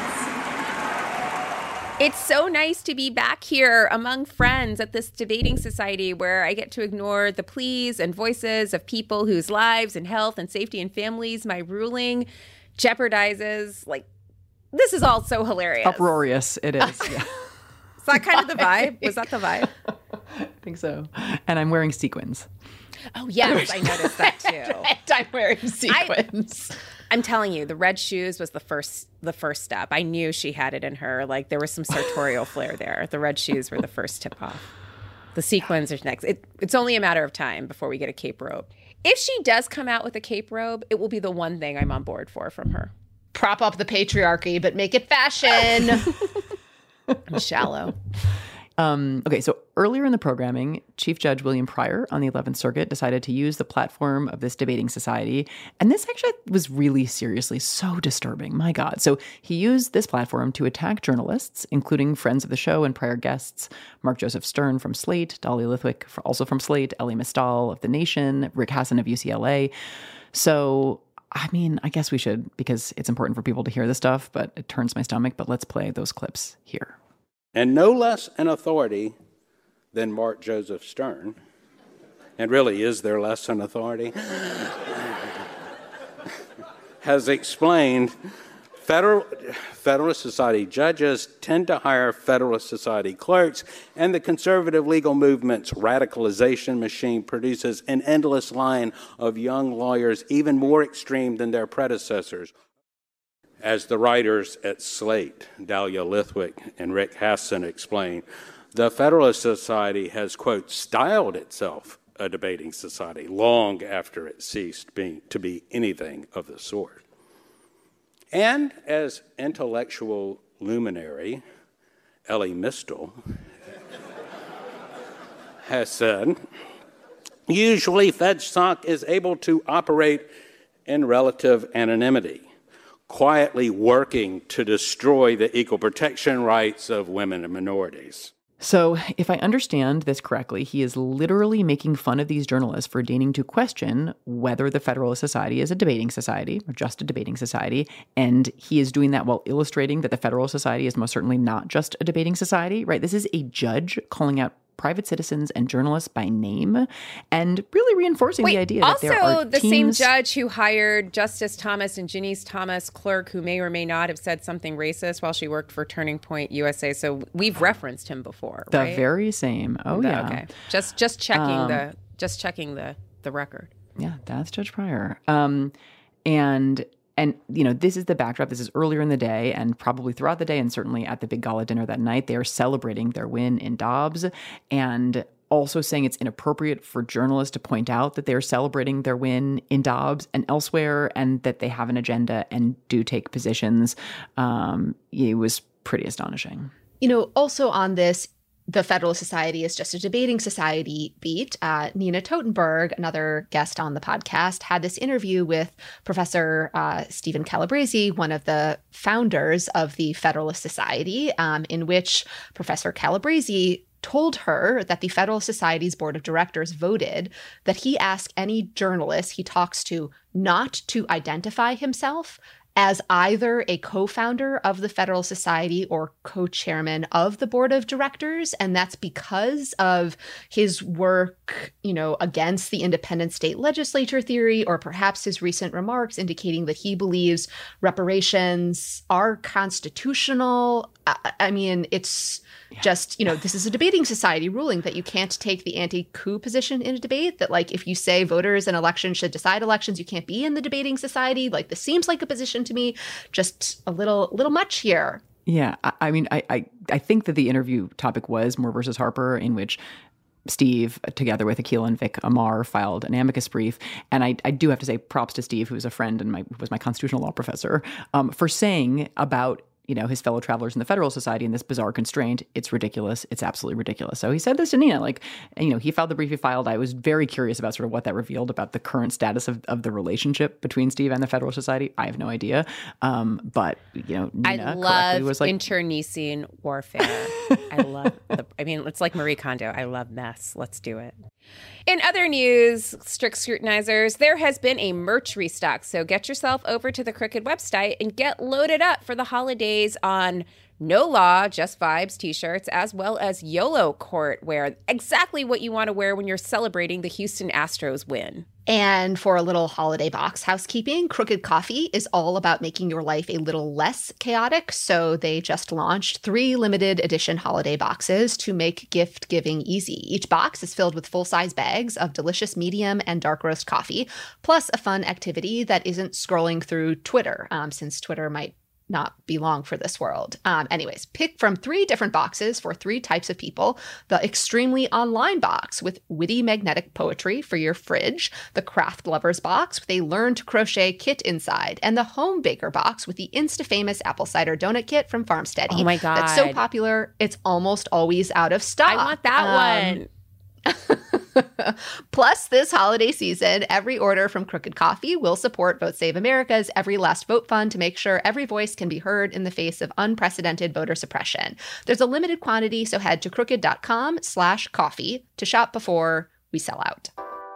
It's so nice to be back here among friends at this debating society where I get to ignore the pleas and voices of people whose lives and health and safety and families my ruling jeopardizes. Like, this is all so hilarious. Uproarious, it is. Yeah. Is that kind of the vibe? Was that the vibe? I think so. And I'm wearing sequins. Oh, yes, I noticed that too. And I'm wearing sequins. I, I'm telling you, the red shoes was the first the first step. I knew she had it in her. Like, there was some sartorial flair there. The red shoes were the first tip off. The sequins are next. It, it's only a matter of time before we get a cape robe. If she does come out with a cape robe, it will be the one thing I'm on board for from her. Prop up the patriarchy, but make it fashion. I'm shallow. Um, okay, so earlier in the programming, Chief Judge William Pryor on the eleventh Circuit decided to use the platform of this debating society. And this actually was really seriously so disturbing. My God. So he used this platform to attack journalists, including friends of the show and prior guests, Mark Joseph Stern from Slate, Dahlia Lithwick, also from Slate, Elie Mystal of The Nation, Rick Hasen of U C L A. So, I mean, I guess we should, because it's important for people to hear this stuff, but it turns my stomach. But let's play those clips here. And no less an authority than Mark Joseph Stern, and really is there less an authority, has explained Federal, Federalist Society judges tend to hire Federalist Society clerks, and the conservative legal movement's radicalization machine produces an endless line of young lawyers even more extreme than their predecessors. As the writers at Slate, Dahlia Lithwick and Rick Hasen, explain, the Federalist Society has, quote, styled itself a debating society long after it ceased being, to be anything of the sort. And as intellectual luminary Elie Mystal has said, usually FedSoc is able to operate in relative anonymity, quietly working to destroy the equal protection rights of women and minorities. So, if I understand this correctly, he is literally making fun of these journalists for deigning to question whether the Federalist Society is a debating society or just a debating society. And he is doing that while illustrating that the Federalist Society is most certainly not just a debating society, right? This is a judge calling out private citizens and journalists by name and really reinforcing Wait, the idea that there are also the teams... same judge who hired Justice Thomas and Janice Thomas, clerk, who may or may not have said something racist while she worked for Turning Point U S A. So we've referenced him before, The right? very same. Oh, The- yeah. Okay. Just just checking Um, the just checking the the record. Yeah, that's Judge Pryor. Um, and, and, you know, this is the backdrop. This is earlier in the day and probably throughout the day and certainly at the big gala dinner that night. They are celebrating their win in Dobbs. And also saying it's inappropriate for journalists to point out that they're celebrating their win in Dobbs and elsewhere, and that they have an agenda and do take positions. Um, it was pretty astonishing. You know, also on this, the Federalist Society is just a debating society beat. Uh, Nina Totenberg, another guest on the podcast, had this interview with Professor uh, Stephen Calabresi, one of the founders of the Federalist Society, um, in which Professor Calabresi told her that the Federalist Society's board of directors voted that he ask any journalist he talks to not to identify himself as either a co-founder of the Federalist Society or co-chairman of the board of directors. And that's because of his work, you know, against the independent state legislature theory, or perhaps his recent remarks indicating that he believes reparations are constitutional. I, I mean, it's just, you know, this is a debating society ruling that you can't take the anti-coup position in a debate, that like if you say voters and elections should decide elections, you can't be in the debating society. Like this seems like a position to me, just a little little much here. Yeah, I, I mean, I, I I think that the interview topic was Moore versus Harper, in which Steve, together with Akhil and Vic Amar, filed an amicus brief. And I, I do have to say props to Steve, who was a friend and my was my constitutional law professor, um, for saying about, you know, his fellow travelers in the Federal Society and this bizarre constraint, it's ridiculous. It's absolutely ridiculous. So he said this to Nina, like, you know, he filed the brief he filed. I was very curious about sort of what that revealed about the current status of, of the relationship between Steve and the Federal Society. I have no idea. Um, but, you know, Nina I love was like, internecine warfare. I love, the, I mean, it's like Marie Kondo. I love mess. Let's do it. In other news, strict scrutinizers, there has been a merch restock. So get yourself over to the Crooked website and get loaded up for the holidays on No Law, Just Vibes t-shirts, as well as YOLO Court wear. Exactly what you want to wear when you're celebrating the Houston Astros win. And for a little holiday box housekeeping, Crooked Coffee is all about making your life a little less chaotic. So they just launched three limited edition holiday boxes to make gift giving easy. Each box is filled with full-size bags of delicious medium and dark roast coffee, plus a fun activity that isn't scrolling through Twitter, um, since Twitter might not be long for this world. Um, anyways, pick from three different boxes for three types of people. The extremely online box with witty magnetic poetry for your fridge, the craft lovers box with a learn to crochet kit inside, and the home baker box with the insta-famous apple cider donut kit from Farmsteady. Oh my God. That's so popular, it's almost always out of stock. I want that um, one. Plus, this holiday season, every order from Crooked Coffee will support Vote Save America's Every Last Vote Fund to make sure every voice can be heard in the face of unprecedented voter suppression. There's a limited quantity, so head to crooked.com slash coffee to shop before we sell out.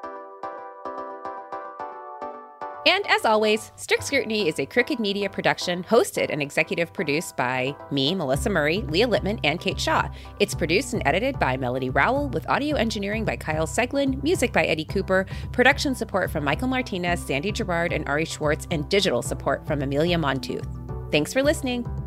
And as always, Strict Scrutiny is a Crooked Media production, hosted and executive produced by me, Melissa Murray, Leah Littman, and Kate Shaw. It's produced and edited by Melody Rowell, with audio engineering by Kyle Seglin, music by Eddie Cooper, production support from Michael Martinez, Sandy Gerard, and Ari Schwartz, and digital support from Amelia Montooth. Thanks for listening.